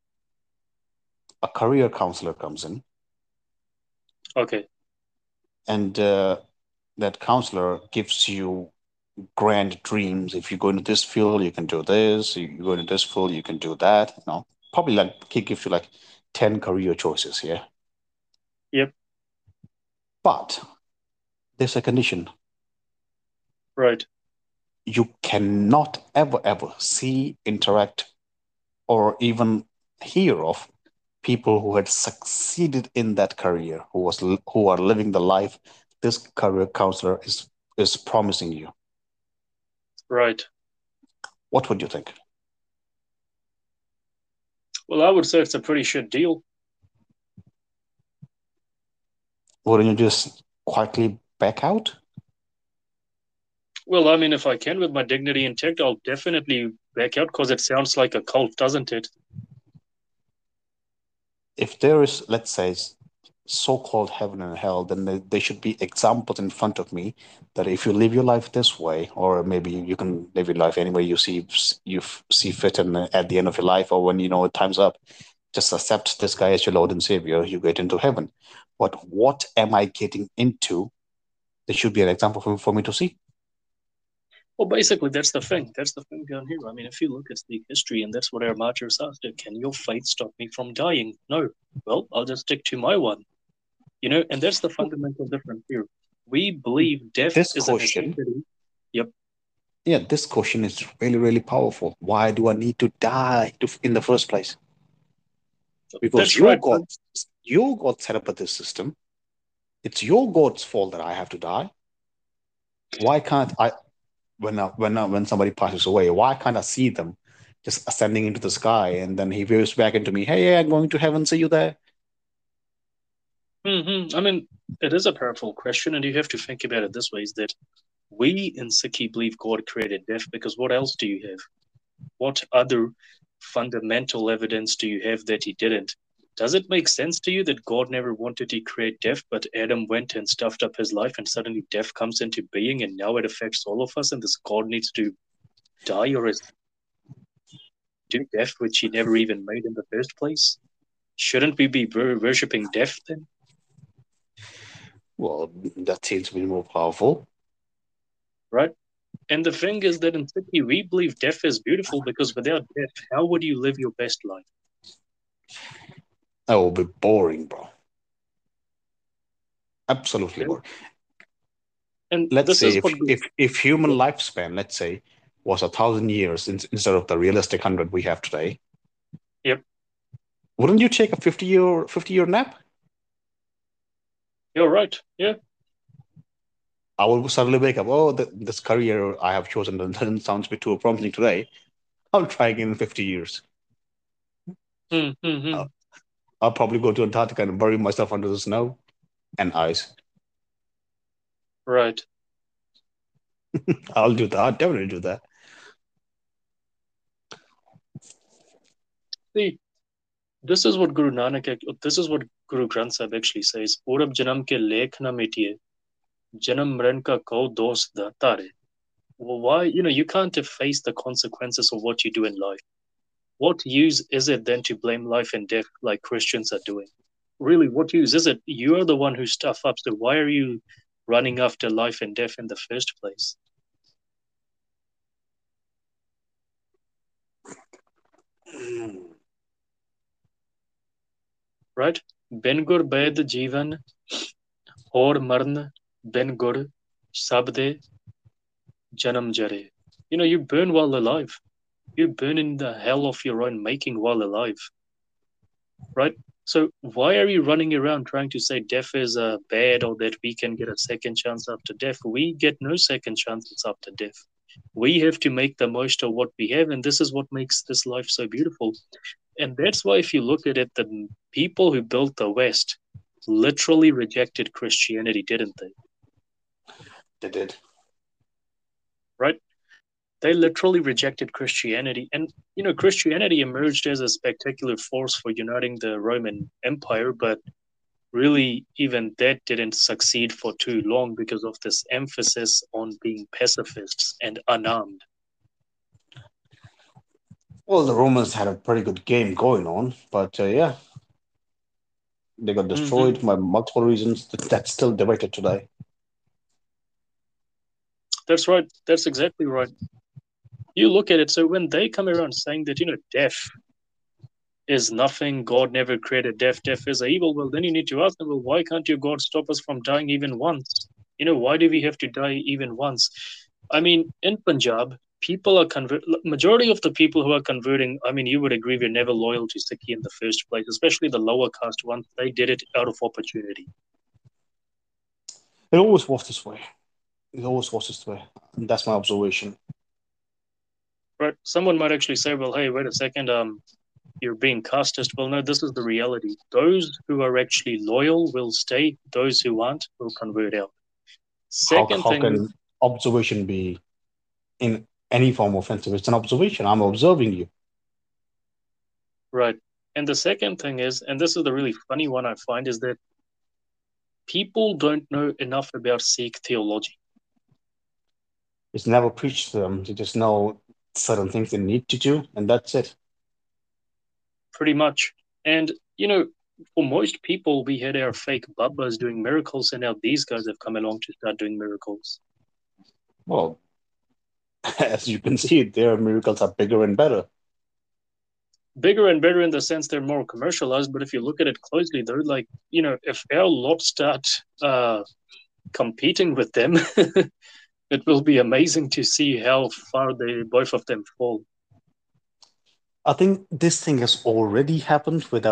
A career counselor comes in, Okay. and that counselor gives you grand dreams. If you go into this field, you can do this. You go into this field, you can do that. Probably like he gives you like 10 career choices here. Yep. But there's a condition. Right. You cannot ever see, interact, or even hear of people who had succeeded in that career, who are living the life this career counselor is promising you. Right. What would you think? Well, I would say it's a pretty shit deal. Wouldn't you just quietly back out? Well, I mean, if I can with my dignity intact, I'll definitely back out because it sounds like a cult, doesn't it? If there is, let's say, so-called heaven and hell, then there should be examples in front of me that if you live your life this way, or maybe you can live your life any way you see fit, and at the end of your life, or when you know time's up, just accept this guy as your Lord and Savior, you get into heaven. But what am I getting into? There should be an example for me to see. Well, basically, that's the thing. That's the thing down here. I mean, if you look at the history, and that's what our martyrs asked, can your faith stop me from dying? No. Well, I'll just stick to my one. And that's the fundamental difference here. We believe death This is a question, necessity. Yep. yeah, this question is really, really powerful. Why do I need to die in the first place? Because That's right. your God set up this system. It's your God's fault that I have to die. Why can't I, when somebody passes away, why can't I see them just ascending into the sky, and then he waves back into me, hey, I'm going to heaven, see you there? I mean, it is a powerful question, and you have to think about it this way: is that we in Sikhi believe God created death because what else do you have? What other fundamental evidence do you have that he didn't? Does it make sense to you that God never wanted to create death, but Adam went and stuffed up his life, and suddenly death comes into being, and now it affects all of us, and this God needs to die or do death, which he never even made in the first place? Shouldn't we be worshipping death then? Well, that seems to be more powerful. Right? And the thing is that in Sikhi, we believe death is beautiful because without death, how would you live your best life? That will be boring, bro. Absolutely Okay? boring. And Let's this say is what. if human lifespan, let's say, was 1,000 years instead of the realistic 100 we have today, Yep. wouldn't you take a 50-year nap? You're right. Yeah. I will suddenly wake up. Oh, this career I have chosen doesn't sound a bit too promising today. I'll try again in 50 years. Mm-hmm. I'll, I'll probably go to Antarctica and bury myself under the snow and ice. Right. I'll do that. I'll definitely do that. See, this is what Guru Granth Sahib actually says. Purab janam ke lekh na mitiye, janam mran ka kau dost data re. Well, why? You can't face the consequences of what you do in life. What use is it then to blame life and death like Christians are doing? Really, what use is it? You're the one who stuff up, so why are you running after life and death in the first place? Right? Ben gur bed jivan, hor marn, ben gur, sabde, janam jare. You burn while alive. You burn in the hell of your own making while alive. Right? So why are you running around trying to say death is bad or that we can get a second chance after death? We get no second chances after death. We have to make the most of what we have, and this is what makes this life so beautiful. And that's why, if you look at it, the people who built the West literally rejected Christianity, didn't they? They did. Right? they literally rejected Christianity. And, Christianity emerged as a spectacular force for uniting the Roman Empire, but really, even that didn't succeed for too long because of this emphasis on being pacifists and unarmed. Well, the Romans had a pretty good game going on, but yeah, they got Mm-hmm. destroyed by multiple reasons that's still debated today. That's right. That's exactly right. You look at it. So when they come around saying that, death is nothing, God never created death, death is evil, well, then you need to ask them, well, why can't your God stop us from dying even once? Why do we have to die even once? I mean, in Punjab, people are majority of the people who are converting, I mean, you would agree we're never loyal to Sikhi in the first place, especially the lower caste ones. They did it out of opportunity. It always was this way. It always was this way. And that's my observation. Right? Someone might actually say, well, hey, wait a second, you're being casteist. Well, no, this is the reality. Those who are actually loyal will stay. Those who aren't will convert out. Second How thing is, can observation be in any form offensive? It's an observation. I'm observing you. right. And the second thing is, and this is the really funny one I find, is that people don't know enough about Sikh theology. It's never preached to them. They just know certain things they need to do, and that's it. Pretty much. And, for most people, we had our fake Babbas doing miracles, and now these guys have come along to start doing miracles. Well, as you can see, their miracles are bigger and better. Bigger and better in the sense they're more commercialized, but if you look at it closely, they're like, if our lot start competing with them, it will be amazing to see how far they both of them fall. I think this thing has already happened with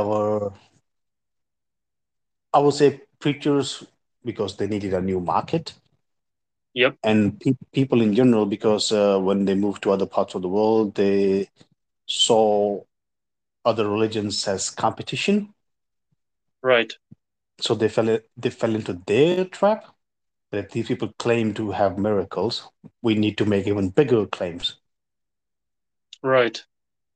I would say, preachers because they needed a new market, Yep, and people in general because when they moved to other parts of the world, they saw other religions as competition, right, so they fell into their trap. That if these people claim to have miracles, we need to make even bigger claims. right.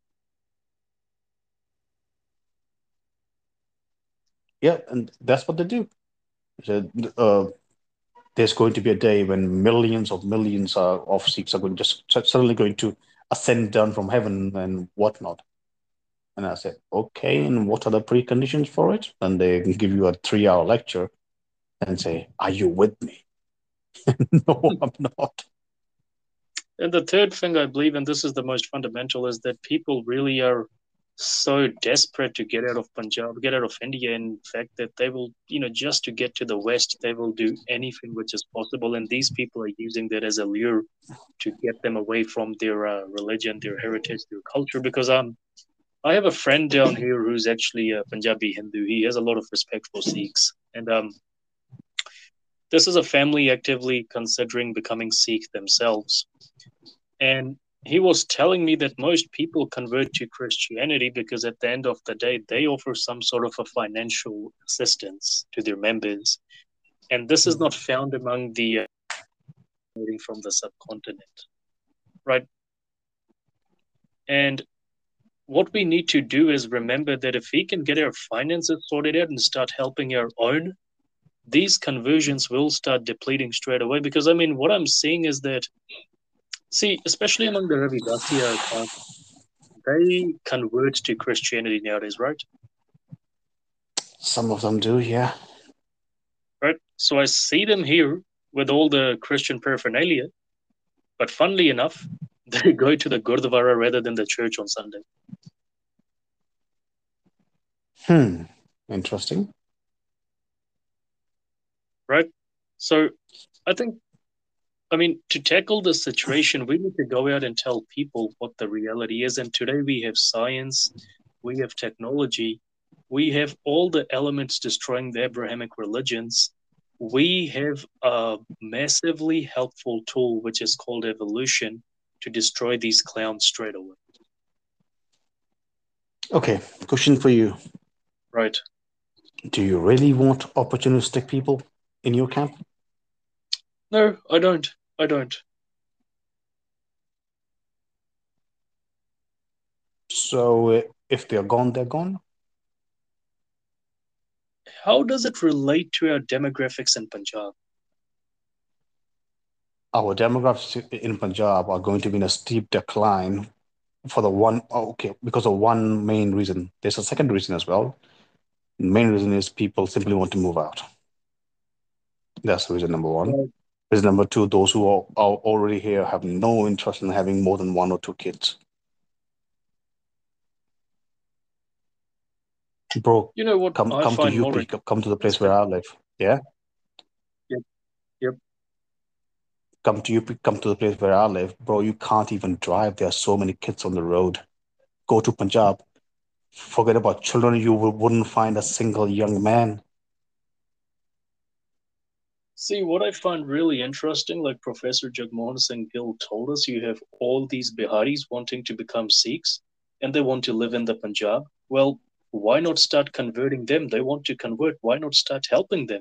Yeah, and that's what they do. So, there's going to be a day when millions of Sikhs are going just suddenly going to ascend down from heaven and whatnot. And I said, okay, and what are the preconditions for it? And they give you a 3 hour lecture and say, are you with me? No, I'm not. And the third thing I believe, and this is the most fundamental, is that people really are so desperate to get out of Punjab, get out of India, in fact, that they will, just to get to the West, they will do anything which is possible. And these people are using that as a lure to get them away from their religion, their heritage, their culture. Because I have a friend down here who's actually a Punjabi Hindu. He has a lot of respect for Sikhs, and this is a family actively considering becoming Sikh themselves. And he was telling me that most people convert to Christianity because at the end of the day, they offer some sort of a financial assistance to their members. And this is not found among the from the subcontinent, right? And what we need to do is remember that if we can get our finances sorted out and start helping our own, these conversions will start depleting straight away. Because, I mean, what I'm seeing is that, see, especially among the Ravidasya caste, they convert to Christianity nowadays, right? Some of them do, yeah. Right. So I see them here with all the Christian paraphernalia, but funnily enough, they go to the Gurdwara rather than the church on Sunday. Interesting. Right. So I think, I mean, to tackle this situation, we need to go out and tell people what the reality is. And today we have science, we have technology, we have all the elements destroying the Abrahamic religions. We have a massively helpful tool, which is called evolution, to destroy these clowns straight away. Okay, question for you. Right. Do you really want opportunistic people in your camp? No, I don't. I don't. So if they're gone, they're gone. How does it relate to our demographics in Punjab? Our demographics in Punjab are going to be in a steep decline for because of one main reason. There's a second reason as well. The main reason is people simply want to move out. That's reason number one. Well, Reason number two, those who are already here have no interest in having more than one or two kids. Bro, you know what I come to find more UP, come to the place where interesting? I live. Yeah, Yep, yep. come to UP, come to the place where I live, bro. You can't even drive. There are so many kids on the road. Go to Punjab, forget about children. You wouldn't find a single young man. See, what I find really interesting, like Professor Jagmohan Singh Gill told us, you have all these Biharis wanting to become Sikhs and they want to live in the Punjab. Well, why not start converting them? They want to convert. Why not start helping them?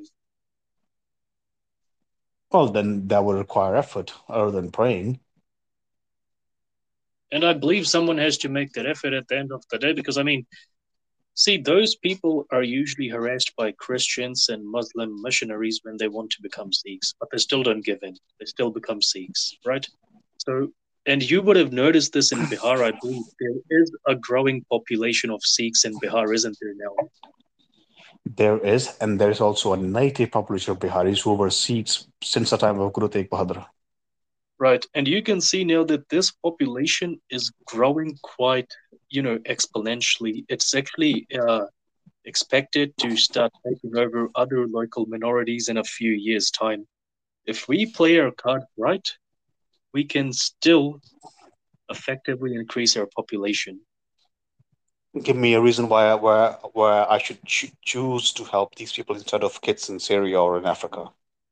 Well, then that would require effort other than praying. And I believe someone has to make that effort at the end of the day because, I mean, see, those people are usually harassed by Christians and Muslim missionaries when they want to become Sikhs, but they still don't give in. They still become Sikhs, right? So, and you would have noticed this in Bihar, I believe. There is a growing population of Sikhs in Bihar, isn't there now? There is, and there is also a native population of Biharis who were Sikhs since the time of Guru Tegh Bahadur. Right. And you can see now that this population is growing quite, exponentially. It's actually expected to start taking over other local minorities in a few years' time. If we play our card right, we can still effectively increase our population. Give me a reason why I should choose to help these people instead of kids in Syria or in Africa.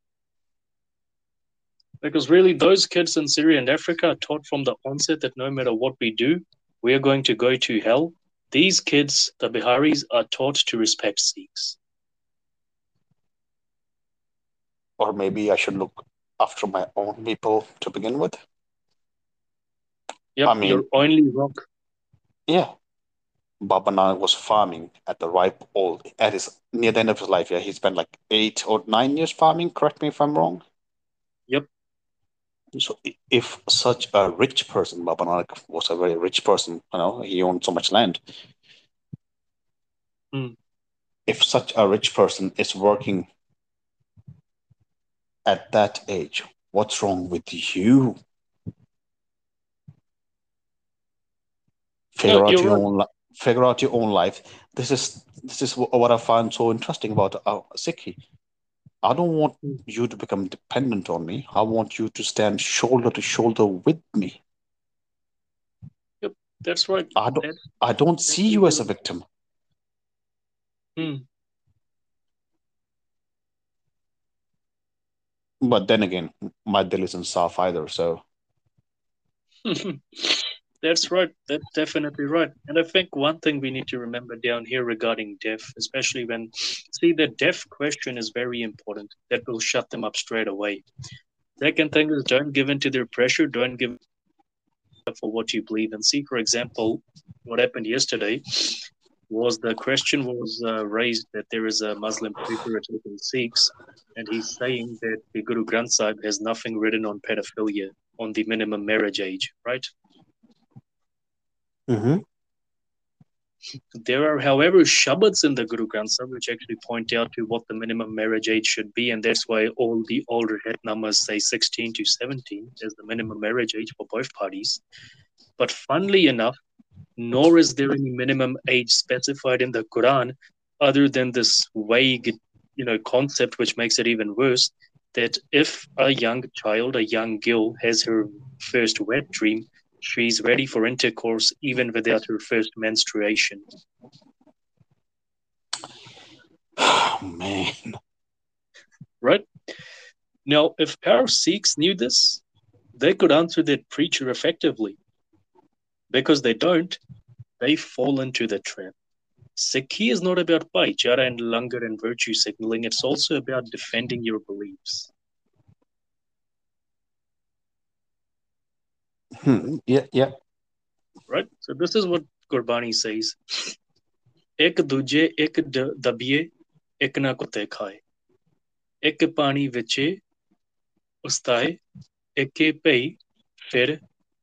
Because really, those kids in Syria and Africa are taught from the onset that no matter what we do, we are going to go to hell. These kids, the Biharis, are taught to respect Sikhs. Or maybe I should look after my own people to begin with. Yep, I you're mean, only wrong. yeah, Baba Nanak was farming at the ripe old at his near the end of his life. Yeah, he spent like 8 or 9 years farming. Correct me if I'm wrong. Yep. So if such a rich person, Baba Nanak was a very rich person, he owned so much land. Hmm. If such a rich person is working at that age, what's wrong with you? No, Figure out you're your right. own figure out your own life. This is what I find so interesting about Sikhi. I don't want Hmm. you to become dependent on me. I want you to stand shoulder to shoulder with me. Yep, that's right. I don't That's I don't see exactly you as what a it is. victim. Hmm. But then again, my dil isn't soft either. So That's right. That's definitely right. And I think one thing we need to remember down here regarding deaf, especially when, see, the deaf question is very important. That will shut them up straight away. Second thing is don't give in to their pressure. Don't give up for what you believe. And see, for example, what happened yesterday was the question was raised that there is a Muslim preacher attacking Sikhs, and he's saying that the Guru Granth Sahib has nothing written on pedophilia, on the minimum marriage age, right? Mhm. There are, however, shabads in the Guru Granth Sahib which actually point out to what the minimum marriage age should be, and that's why all the older Hetnamas say 16 to 17 as the minimum marriage age for both parties. But funnily enough, nor is there any minimum age specified in the Quran other than this vague, concept which makes it even worse, that if a young child, a young girl, has her first wet dream, she's ready for intercourse even without her first menstruation. Oh, man. Right? Now, if our Sikhs knew this, they could answer that preacher effectively. Because they don't, they fall into the trap. Sikhi is not about bhaichara and langar and virtue signaling. It's also about defending your beliefs. Yeah, yeah. Right? So this is what Gurbani says, "Ek duje ek dabiye, ek na kutte khaye. Ek pani viche ustaye, eke pei fir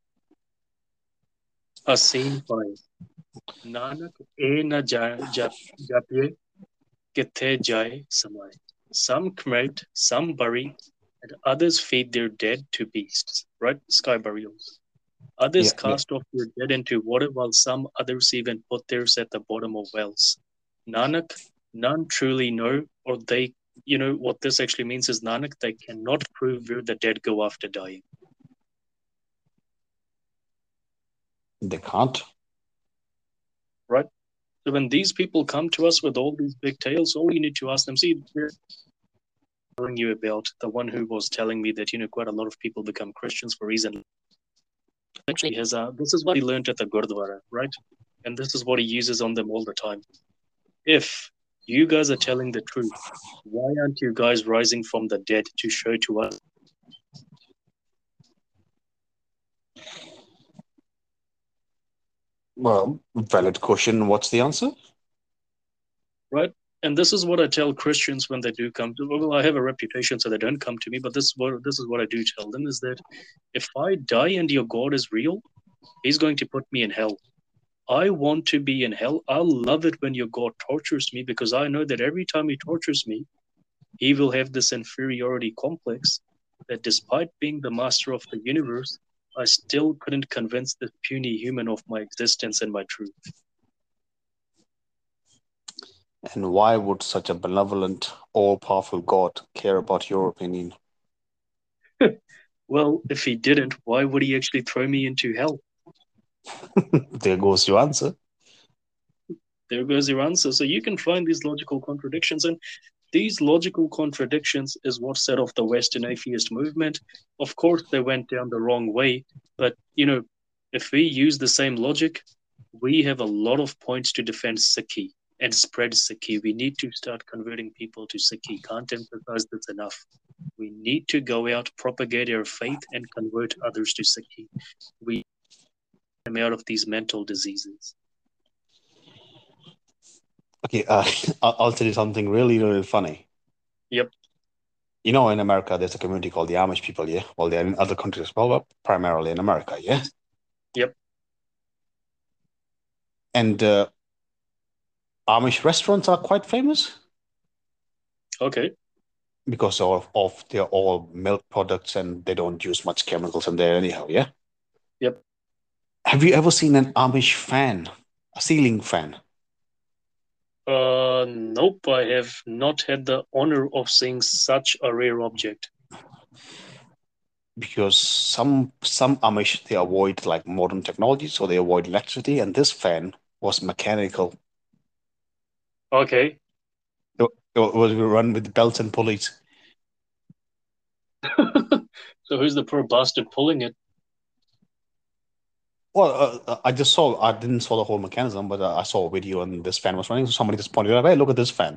hasin paye. Nanak e na japiye, kithe jaye samaye." Some cremate, some bury, and others feed their dead to beasts, right? Sky burials. Others Yeah. cast off their dead into water, while some others even put theirs at the bottom of wells. Nanak, none truly know, or they, what this actually means is Nanak, they cannot prove where the dead go after dying. They can't. Right? So when these people come to us with all these big tales, all you need to ask them, see, telling you about the one who was telling me that, quite a lot of people become Christians for reason. Actually has this is what he learned at the Gurdwara, right? And this is what he uses on them all the time. If you guys are telling the truth, why aren't you guys rising from the dead to show to us? Well, valid question. What's the answer? Right? And this is what I tell Christians when they do come to. Well, I have a reputation, so they don't come to me. But this is what I do tell them is that if I die and your God is real, He's going to put me in hell. I want to be in hell. I'll love it when your God tortures me because I know that every time He tortures me, He will have this inferiority complex that despite being the master of the universe, I still couldn't convince this puny human of my existence and my truth. And why would such a benevolent, all-powerful God care about your opinion? Well, if He didn't, why would He actually throw me into hell? There goes your answer. There goes your answer. So you can find these logical contradictions, and these logical contradictions is what set off the Western atheist movement. Of course, they went down the wrong way, but if we use the same logic, we have a lot of points to defend Sikhi and spread Sikhi. We need to start converting people to Sikhi. Can't emphasize this enough. We need to go out, propagate our faith, and convert others to Sikhi. We need them out of these mental diseases. Okay, I'll tell you something really, really funny. Yep. In America, there's a community called the Amish people, yeah? Well, they're in other countries as well, but primarily in America, yeah? Yep. And Amish restaurants are quite famous. Okay. Because of they're all milk products and they don't use much chemicals in there anyhow, yeah? Yep. Have you ever seen an Amish fan, a ceiling fan? Nope, I have not had the honor of seeing such a rare object. Because some Amish, they avoid like modern technology, so they avoid electricity, and this fan was mechanical. Okay. It was run with belts and pulleys. So who's the poor bastard pulling it? Well, I didn't saw the whole mechanism, but I saw a video and this fan was running. So somebody just pointed out, hey, look at this fan.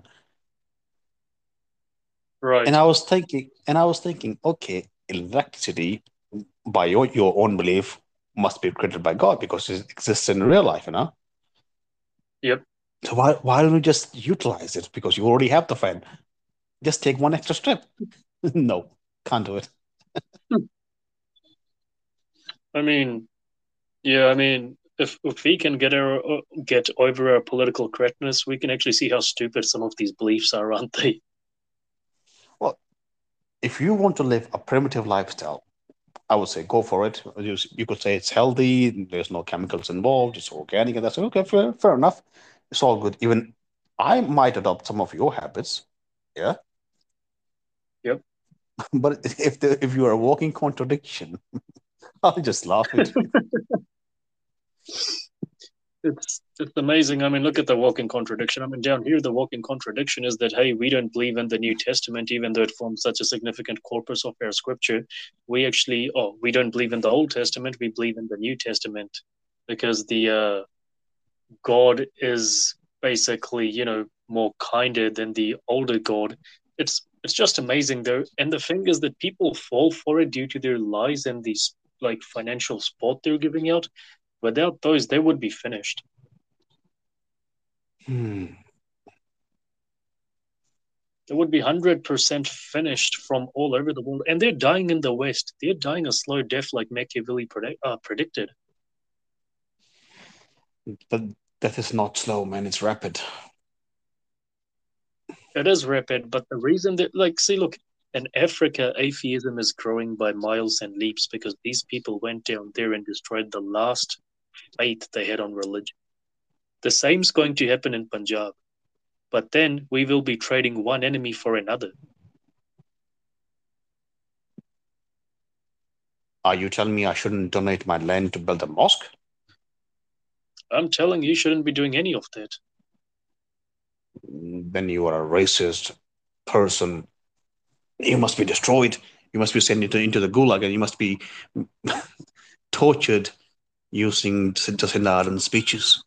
Right. And I was thinking, okay, electricity, by your own belief, must be created by God because it exists in real life, Yep. So why don't we just utilize it? Because you already have the fan. Just take one extra step. No, can't do it. I mean, yeah, if we can get over our political correctness, we can actually see how stupid some of these beliefs are, aren't they? Well, if you want to live a primitive lifestyle, I would say go for it. You could say it's healthy, there's no chemicals involved, it's organic, and that's okay, fair enough. It's all good. Even I might adopt some of your habits, yeah. Yep. But if you are a walking contradiction, I'll just laugh at you. It's amazing. Look at the walking contradiction. Down here, the walking contradiction is that, hey, we don't believe in the New Testament, even though it forms such a significant corpus of our scripture. We don't believe in the Old Testament. We believe in the New Testament because the God is basically, more kinder than the older God. It's just amazing though. And the thing is that people fall for it due to their lies and these like financial sport they're giving out. Without those, they would be finished. Hmm. They would be 100% finished from all over the world. And they're dying in the West. They're dying a slow death like Machiavelli predicted. But that is not slow, man. It's rapid. It is rapid, but the reason that, like, see, look, in Africa, atheism is growing by miles and leaps because these people went down there and destroyed the last faith they had on religion. The same's going to happen in Punjab, but then we will be trading one enemy for another. Are you telling me I shouldn't donate my land to build a mosque? I'm telling you, you shouldn't be doing any of that. Then you are a racist person. You must be destroyed. You must be sent into the gulag, and you must be tortured using Jacinda speeches.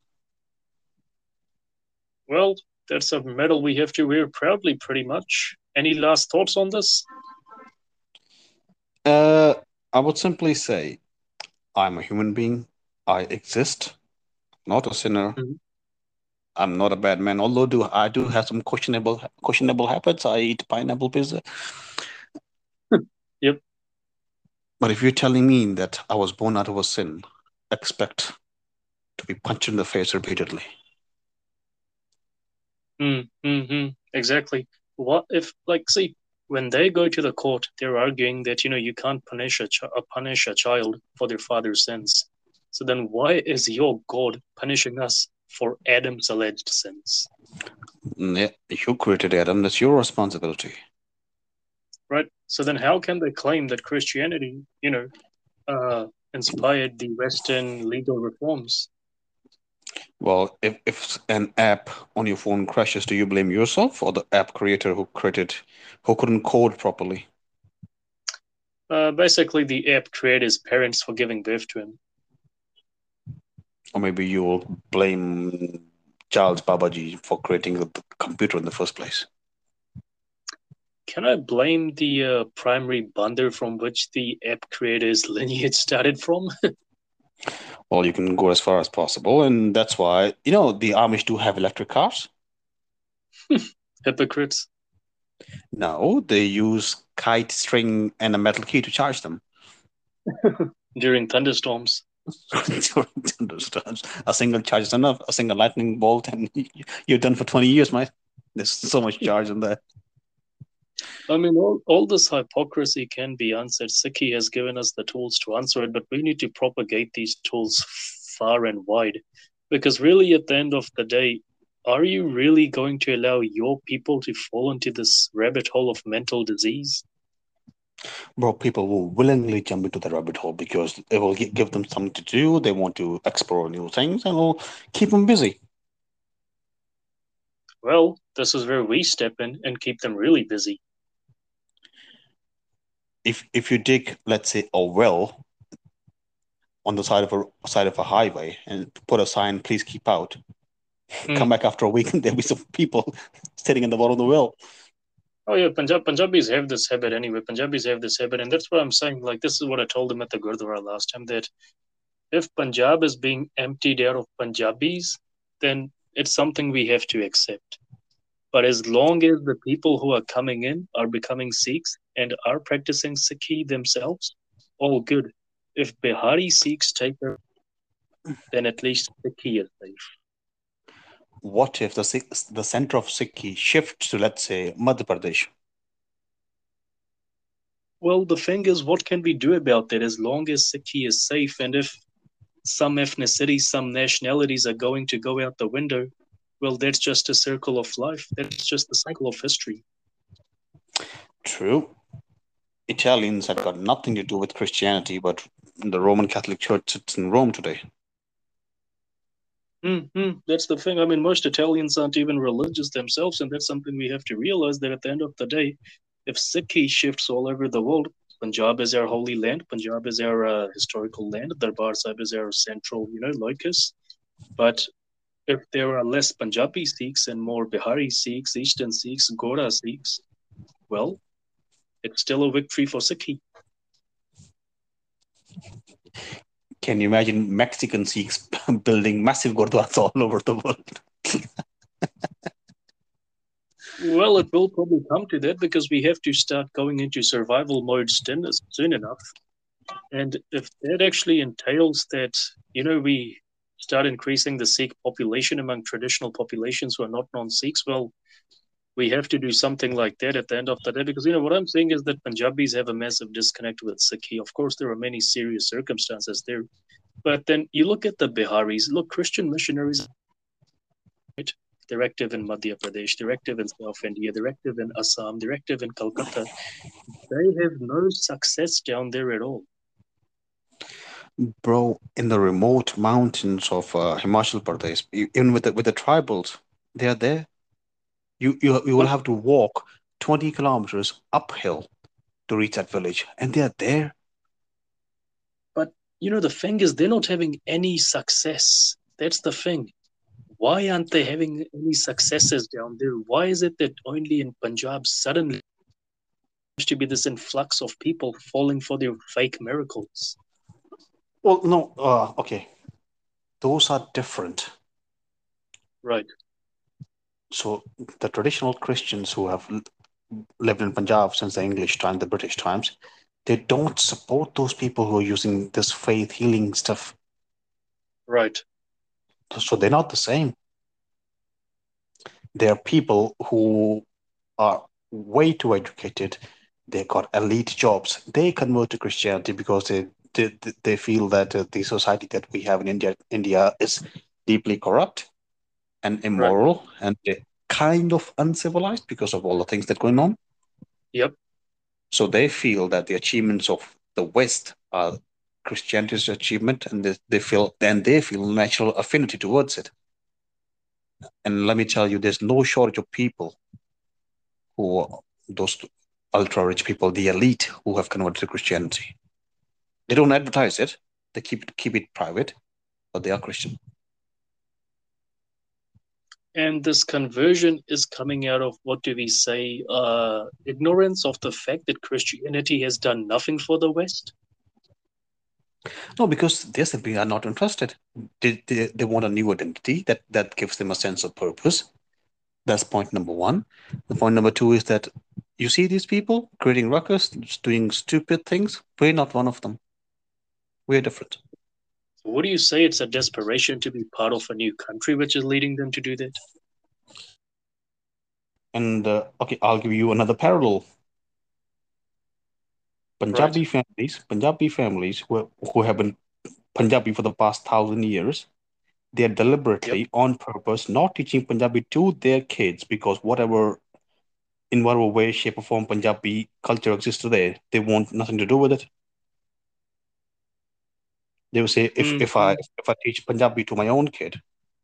Well, that's a medal we have to wear proudly, pretty much. Any last thoughts on this? I would simply say I'm a human being. I exist, not a sinner. Mm-hmm. I'm not a bad man, although I do have some questionable habits. I eat pineapple pizza. Yep. But if you're telling me that I was born out of a sin, expect to be punched in the face repeatedly. Mm-hmm. Exactly. What if, like, see, when they go to the court, they're arguing that you can't punish a child for their father's sins. So then, why is your God punishing us for Adam's alleged sins? Yeah, you created Adam. That's your responsibility. Right. So then, how can they claim that Christianity, inspired the Western legal reforms? Well, if an app on your phone crashes, do you blame yourself or the app creator who couldn't code properly? Basically, the app created his parents for giving birth to him. Or maybe you will blame Charles Babaji for creating the computer in the first place. Can I blame the primary bunder from which the app creator's lineage started from? Well, you can go as far as possible, and that's why the Amish do have electric cars. Hypocrites. No, they use kite string and a metal key to charge them. During thunderstorms. Understands. A single charge is enough. A single lightning bolt, and you're done for 20 years, mate. There's so much charge in there. I mean, all this hypocrisy can be answered. Sikhi has given us the tools to answer it, but we need to propagate these tools far and wide. Because really, at the end of the day, are you really going to allow your people to fall into this rabbit hole of mental disease? Bro, people will willingly jump into the rabbit hole because it will give them something to do. They want to explore new things, and will keep them busy. Well, this is where we step in and keep them really busy. If you dig, let's say, a well on the side of a highway and put a sign, "Please keep out." Come Hmm. back after a week, and there'll be some people sitting in the bottom of the well. Oh yeah, Punjabis have this habit anyway. Punjabis have this habit, and that's what I'm saying. Like, this is what I told them at the Gurdwara last time, that if Punjab is being emptied out of Punjabis, then it's something we have to accept. But as long as the people who are coming in are becoming Sikhs and are practicing Sikhi themselves, all good. If Bihari Sikhs take over, then at least Sikhi is safe. What if the center of Sikhi shifts to, let's say, Madhya Pradesh? Well, the thing is, what can we do about that as long as Sikhi is safe? And if some ethnicities, some nationalities are going to go out the window, well, that's just a circle of life. That's just the cycle of history. True. Italians had got nothing to do with Christianity, but the Roman Catholic Church sits in Rome today. That's the thing. I mean, most Italians aren't even religious themselves, and that's something we have to realize, that at the end of the day, if Sikhi shifts all over the world, Punjab is our holy land, Punjab is our historical land, Darbar Sahib is our central, locus. But if there are less Punjabi Sikhs and more Bihari Sikhs, Eastern Sikhs, Gora Sikhs, well, it's still a victory for Sikhi. Can you imagine Mexican Sikhs building massive gurdwaras all over the world? Well, it will probably come to that because we have to start going into survival mode soon enough. And if that actually entails that, we start increasing the Sikh population among traditional populations who are not non-Sikhs, well, we have to do something like that at the end of the day because, what I'm saying is that Punjabis have a massive disconnect with Sikhi. Of course, there are many serious circumstances there. But then you look at the Biharis, look, Christian missionaries, right? They're active in Madhya Pradesh, they're active in South India, they're active in Assam, they're active in Calcutta. They have no success down there at all. Bro, in the remote mountains of Himachal Pradesh, even with the tribals, they are there. You will But have to walk 20 kilometers uphill to reach that village, and they are there. but the thing is they're not having any success. That's the thing. Why aren't they having any successes down there? Why is it that only in Punjab suddenly seems to be this influx of people falling for their fake miracles? Well, no, okay, those are different. Right. So the traditional Christians who have lived in Punjab since the English time, the British times, they don't support those people who are using this faith healing stuff. Right. So they're not the same. There are people who are way too educated. They got elite jobs. They convert to Christianity because they feel that the society that we have in India is deeply corrupt and Right. immoral and kind of uncivilized because of all the things that are going on. Yep. So they feel that the achievements of the West are Christianity's achievement, and they feel natural affinity towards it. And let me tell you, there's no shortage of people who are those ultra rich people, the elite, who have converted to Christianity. They don't advertise it; they keep it private, but they are Christian. And this conversion is coming out of, what do we say, ignorance of the fact that Christianity has done nothing for the West. No, because they simply are not interested. They want a new identity that gives them a sense of purpose. That's point number one. The point number two is that you see these people creating ruckus, doing stupid things. We're not one of them. We're different. So what do you say? It's a desperation to be part of a new country which is leading them to do that? And okay, I'll give you another parallel. Right. Punjabi families who have been Punjabi for the past 1,000 years, they are Yep. deliberately on purpose not teaching Punjabi to their kids because in whatever way, shape, or form Punjabi culture exists today, they want nothing to do with it. They will say, Mm-hmm. if I teach Punjabi to my own kid,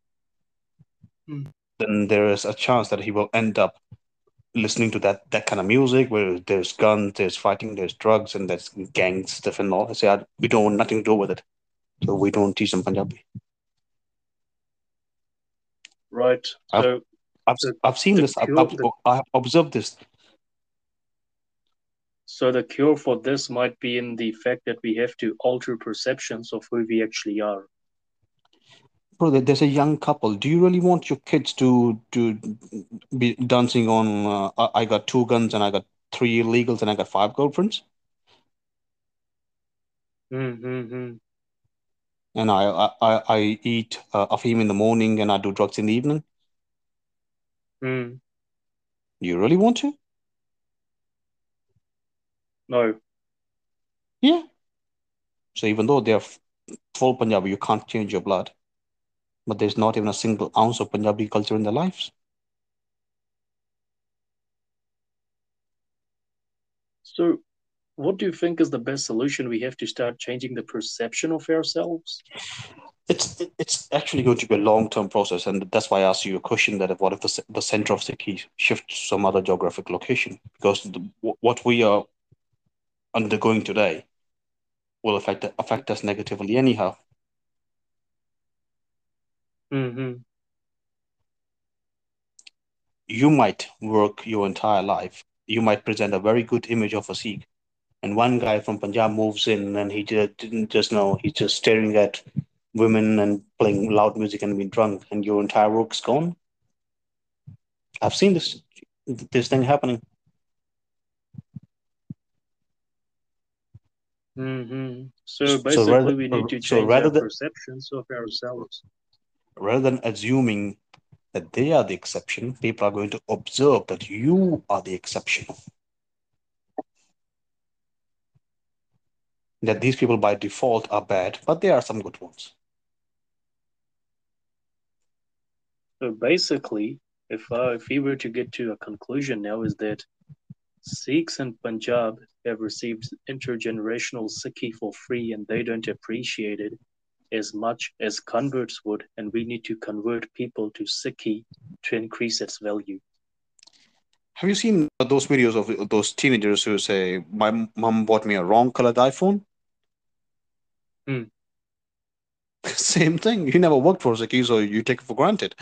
then there is a chance that he will end up listening to that kind of music where there's guns, there's fighting, there's drugs, and there's gang stuff and all. I say we don't want nothing to do with it, so we don't teach them Punjabi. Right. I've So I've the I've seen the this. cure the I've observed this. so the cure for this might be in the fact that we have to alter perceptions of who we actually are. Bro, there's a young couple. Do you really want your kids to be dancing on? I got two guns and I got three illegals and I got five girlfriends, Mm-hmm. and I eat afim in the morning and I do drugs in the evening. Mm. You really want to? No. Yeah. So even though they're full Punjabi, you can't change your blood. But there's not even a single ounce of Punjabi culture in their lives. So what do you think is the best solution? We have to start changing the perception of ourselves. It's actually going to be a long term process, and that's why I asked you a question that what if the center of Sikhi shifts to some other geographic location because what we are undergoing today will affect us negatively anyhow. Mm-hmm. You might work your entire life. You might present a very good image of a Sikh, and one guy from Punjab moves in, and he just didn't just know he's just staring at women and playing loud music and being drunk, and your entire work's gone. I've seen this. this thing happening. So So basically, we need to change rather our than perceptions of ourselves. assuming that they are the exception, people are going to observe that you are the exception. That these people by default are bad, but there are some good ones. So basically, if we were to get to a conclusion now, is that Sikhs in Punjab have received intergenerational Sikhi for free and they don't appreciate it as much as converts would, and we need to convert people to Sikhi to increase its value. Have you seen those videos of those teenagers who say, "My mom bought me a wrong colored iPhone"? Hmm. Same thing. You never worked for Zaki, so you take it for granted.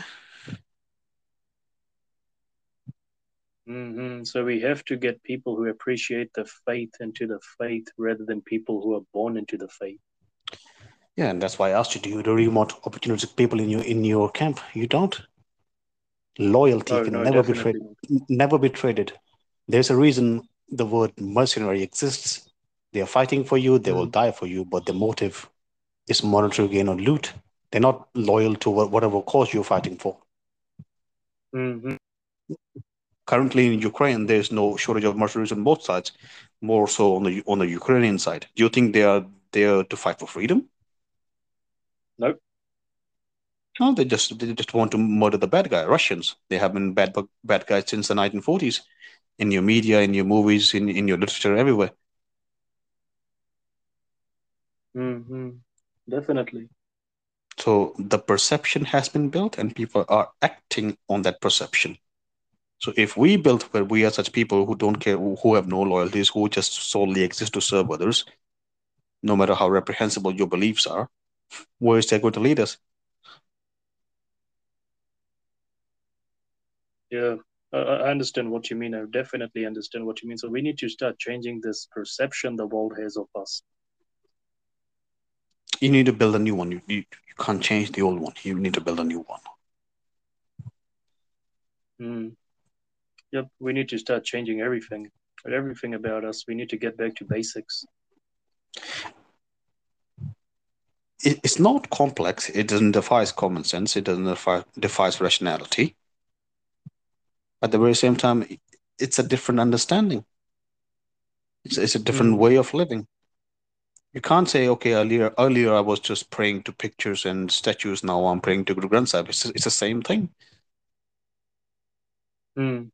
So we have to get people who appreciate the faith into the faith rather than people who are born into the faith. Yeah, and that's why I asked you, do you really want opportunistic people in your camp? You don't. Loyalty Oh can no, never be traded. definitely not. Never be traded. There's a reason the word mercenary exists. They are fighting for you. They will Mm, die for you, but the motive is monetary gain or loot. They're not loyal to whatever cause you're fighting for. mm-hmm. Currently in Ukraine, there's no shortage of mercenaries on both sides. More so on the Ukrainian side. Do you think they are there to fight for freedom? Nope. No, they just want to murder the bad guy. Russians, they have been bad guys since the 1940s. In your media, in your movies, in your literature, everywhere. Mm-hmm. Definitely. So the perception has been built, and people are acting on that perception. So if we build where we are such people who don't care, who have no loyalties, who just solely exist to serve others, no matter how reprehensible your beliefs are, where is that going to lead us? Yeah. I understand what you mean. I definitely understand what you mean. So we need to start changing this perception the world has of us. You need to build a new one. You can't change the old one. You need to build a new one. Mm. Yep. We need to start changing everything. Everything about us. We need to get back to basics. It's not complex. It doesn't defy common sense. It doesn't defies rationality. At the very same time, it's a different understanding. It's a different Mm. way of living. You can't say, okay, earlier I was just praying to pictures and statues. Now I'm praying to Guru Granth Sahib. It's the same thing. Mm.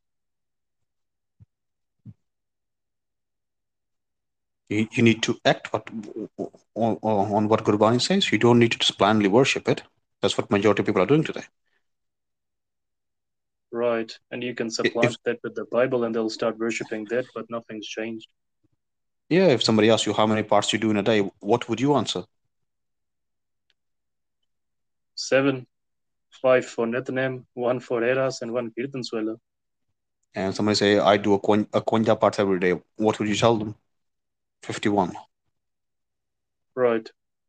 You need to act on what Gurbani says. You don't need to just blindly worship it. That's what majority of people are doing today. Right. And you can If supplant that with the Bible and they'll start worshipping that, but nothing's changed. Yeah, if somebody asks you how many parts you do in a day, what would you answer? 7, 5 for Nithanem, 1 for Eras, and 1 Kirtanswela. And somebody say, I do a Konja parts every day. What would you tell them? 51. Right.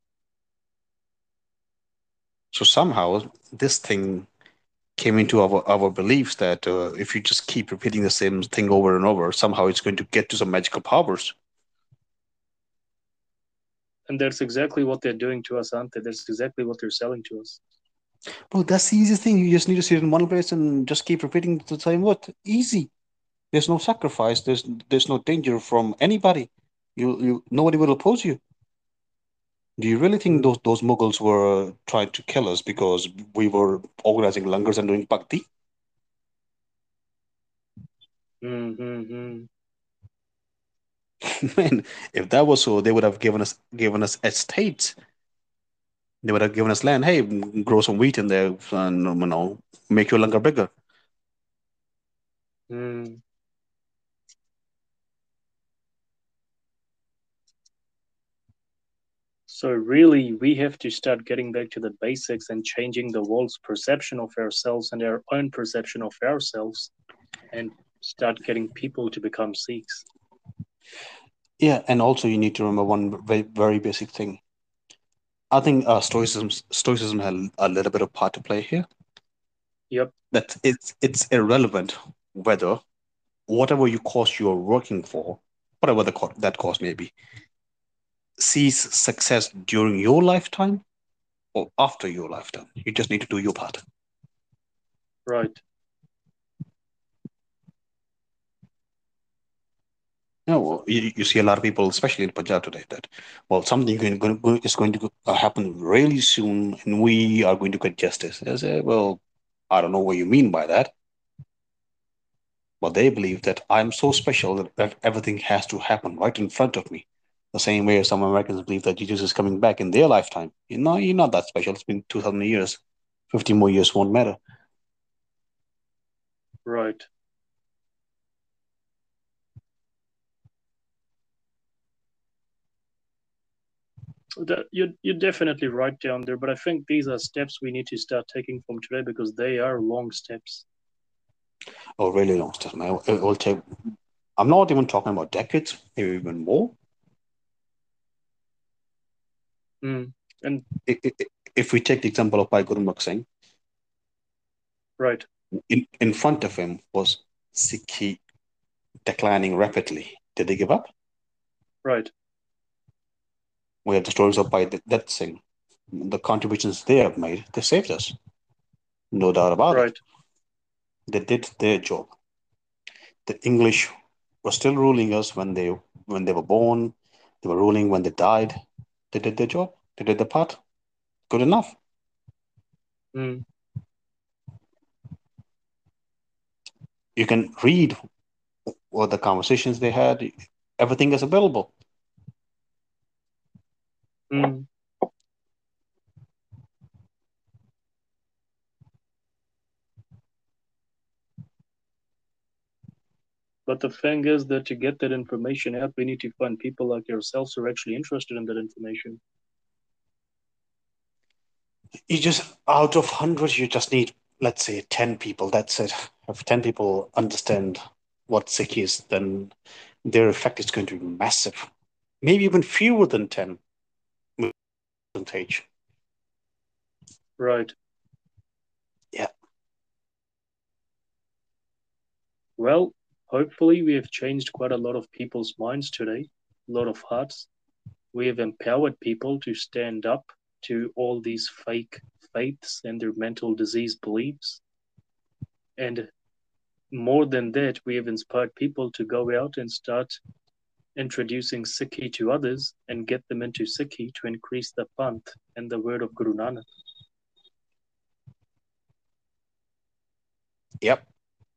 So somehow this thing came into our beliefs that if you just keep repeating the same thing over and over, somehow it's going to get to some magical powers. And that's exactly what they're doing to us, aren't they? That's exactly what they're selling to us. Bro, that's the easiest thing. You just need to sit in one place and just keep repeating the same word. Easy. There's no sacrifice. There's no danger from anybody. You nobody will oppose you. Do you really think Mm. those Mughals were trying to kill us because we were organizing langars and doing bhakti? Mm-hmm. Man, if that was so, they would have given us estates. They would have given us land. Hey, grow some wheat in there and make your langar bigger. Mm. So really, we have to start getting back to the basics and changing the world's perception of ourselves and our own perception of ourselves, and start getting people to become Sikhs. Yeah, and also you need to remember one very, very basic thing. I think stoicism had a little bit of part to play here. Yep. That it's irrelevant whether whatever you cause you're working for, whatever that cause may be, sees success during your lifetime or after your lifetime. You just need to do your part. Right. Well, you see a lot of people, especially in Punjab today, that, well, something is going to happen really soon, and we are going to get justice. I say, well, I don't know what you mean by that, but they believe that I'm so special that everything has to happen right in front of me. The same way as some Americans believe that Jesus is coming back in their lifetime. You're not that special. It's been 2,000 years. 50 more years won't matter. Right. You're definitely right down there, but I think these are steps we need to start taking from today because they are long steps. Oh, really long stuff, man. It will take. I'm not even talking about decades, maybe even more. Mm. And If we take the example of Bhai Gurmukh Singh, right, in front of him was Sikhi declining rapidly. Did they give up? right, We have the stories of Bhai Dat Singh. The contributions they have made, they saved us. No doubt about it. right. They did their job. The English were still ruling us when they were born. They were ruling when they died. They did their job. They did their part. Good enough. Mm. You can read what the conversations they had. Everything is available. Mm. But the thing is that to get that information out, we need to find people like yourselves who are actually interested in that information. You just, out of hundreds, you just need, let's say, 10 people. That's it. If 10 people understand what Sikh is, then their effect is going to be massive. Maybe even fewer than 10 percentage. Right. Yeah. Well, hopefully we have changed quite a lot of people's minds today, a lot of hearts. We have empowered people to stand up to all these fake faiths and their mental disease beliefs. And more than that, we have inspired people to go out and start introducing Sikhi to others and get them into Sikhi to increase the Panth and the word of Guru Nanak. Yep.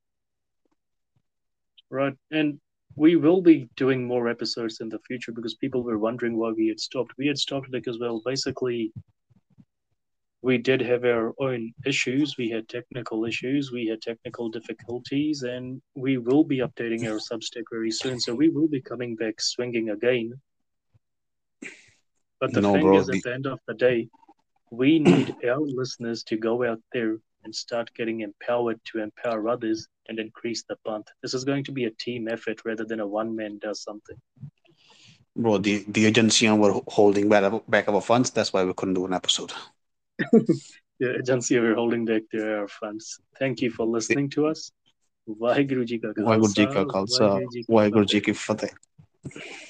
Right. And we will be doing more episodes in the future because people were wondering why we had stopped. We had stopped because, well, basically, we did have our own issues. We had technical issues, we had technical difficulties, and we will be updating our Substack very soon. So we will be coming back swinging again. But the No, thing bro. is, at the end of the day, we need our listeners to go out there and start getting empowered to empower others and increase the Panth. This is going to be a team effort rather than a one man does something. Bro, the agency were holding back our funds. That's why we couldn't do an episode. The agency we're holding back their funds. Thank you for listening to us. Waheguru ji ਕਾ ਵਾਹਿਗੁਰੂ ਖਾਲਸਾ ਜੀ ਕਾ ਖਾਲਸਾ ਵਾਹਿਗੁਰੂ ਜੀ ਕੀ ਵਾਹਿਗੁਰੂ ਜੀ ਫਤਿਹ ਕੀ ਫਤਿਹ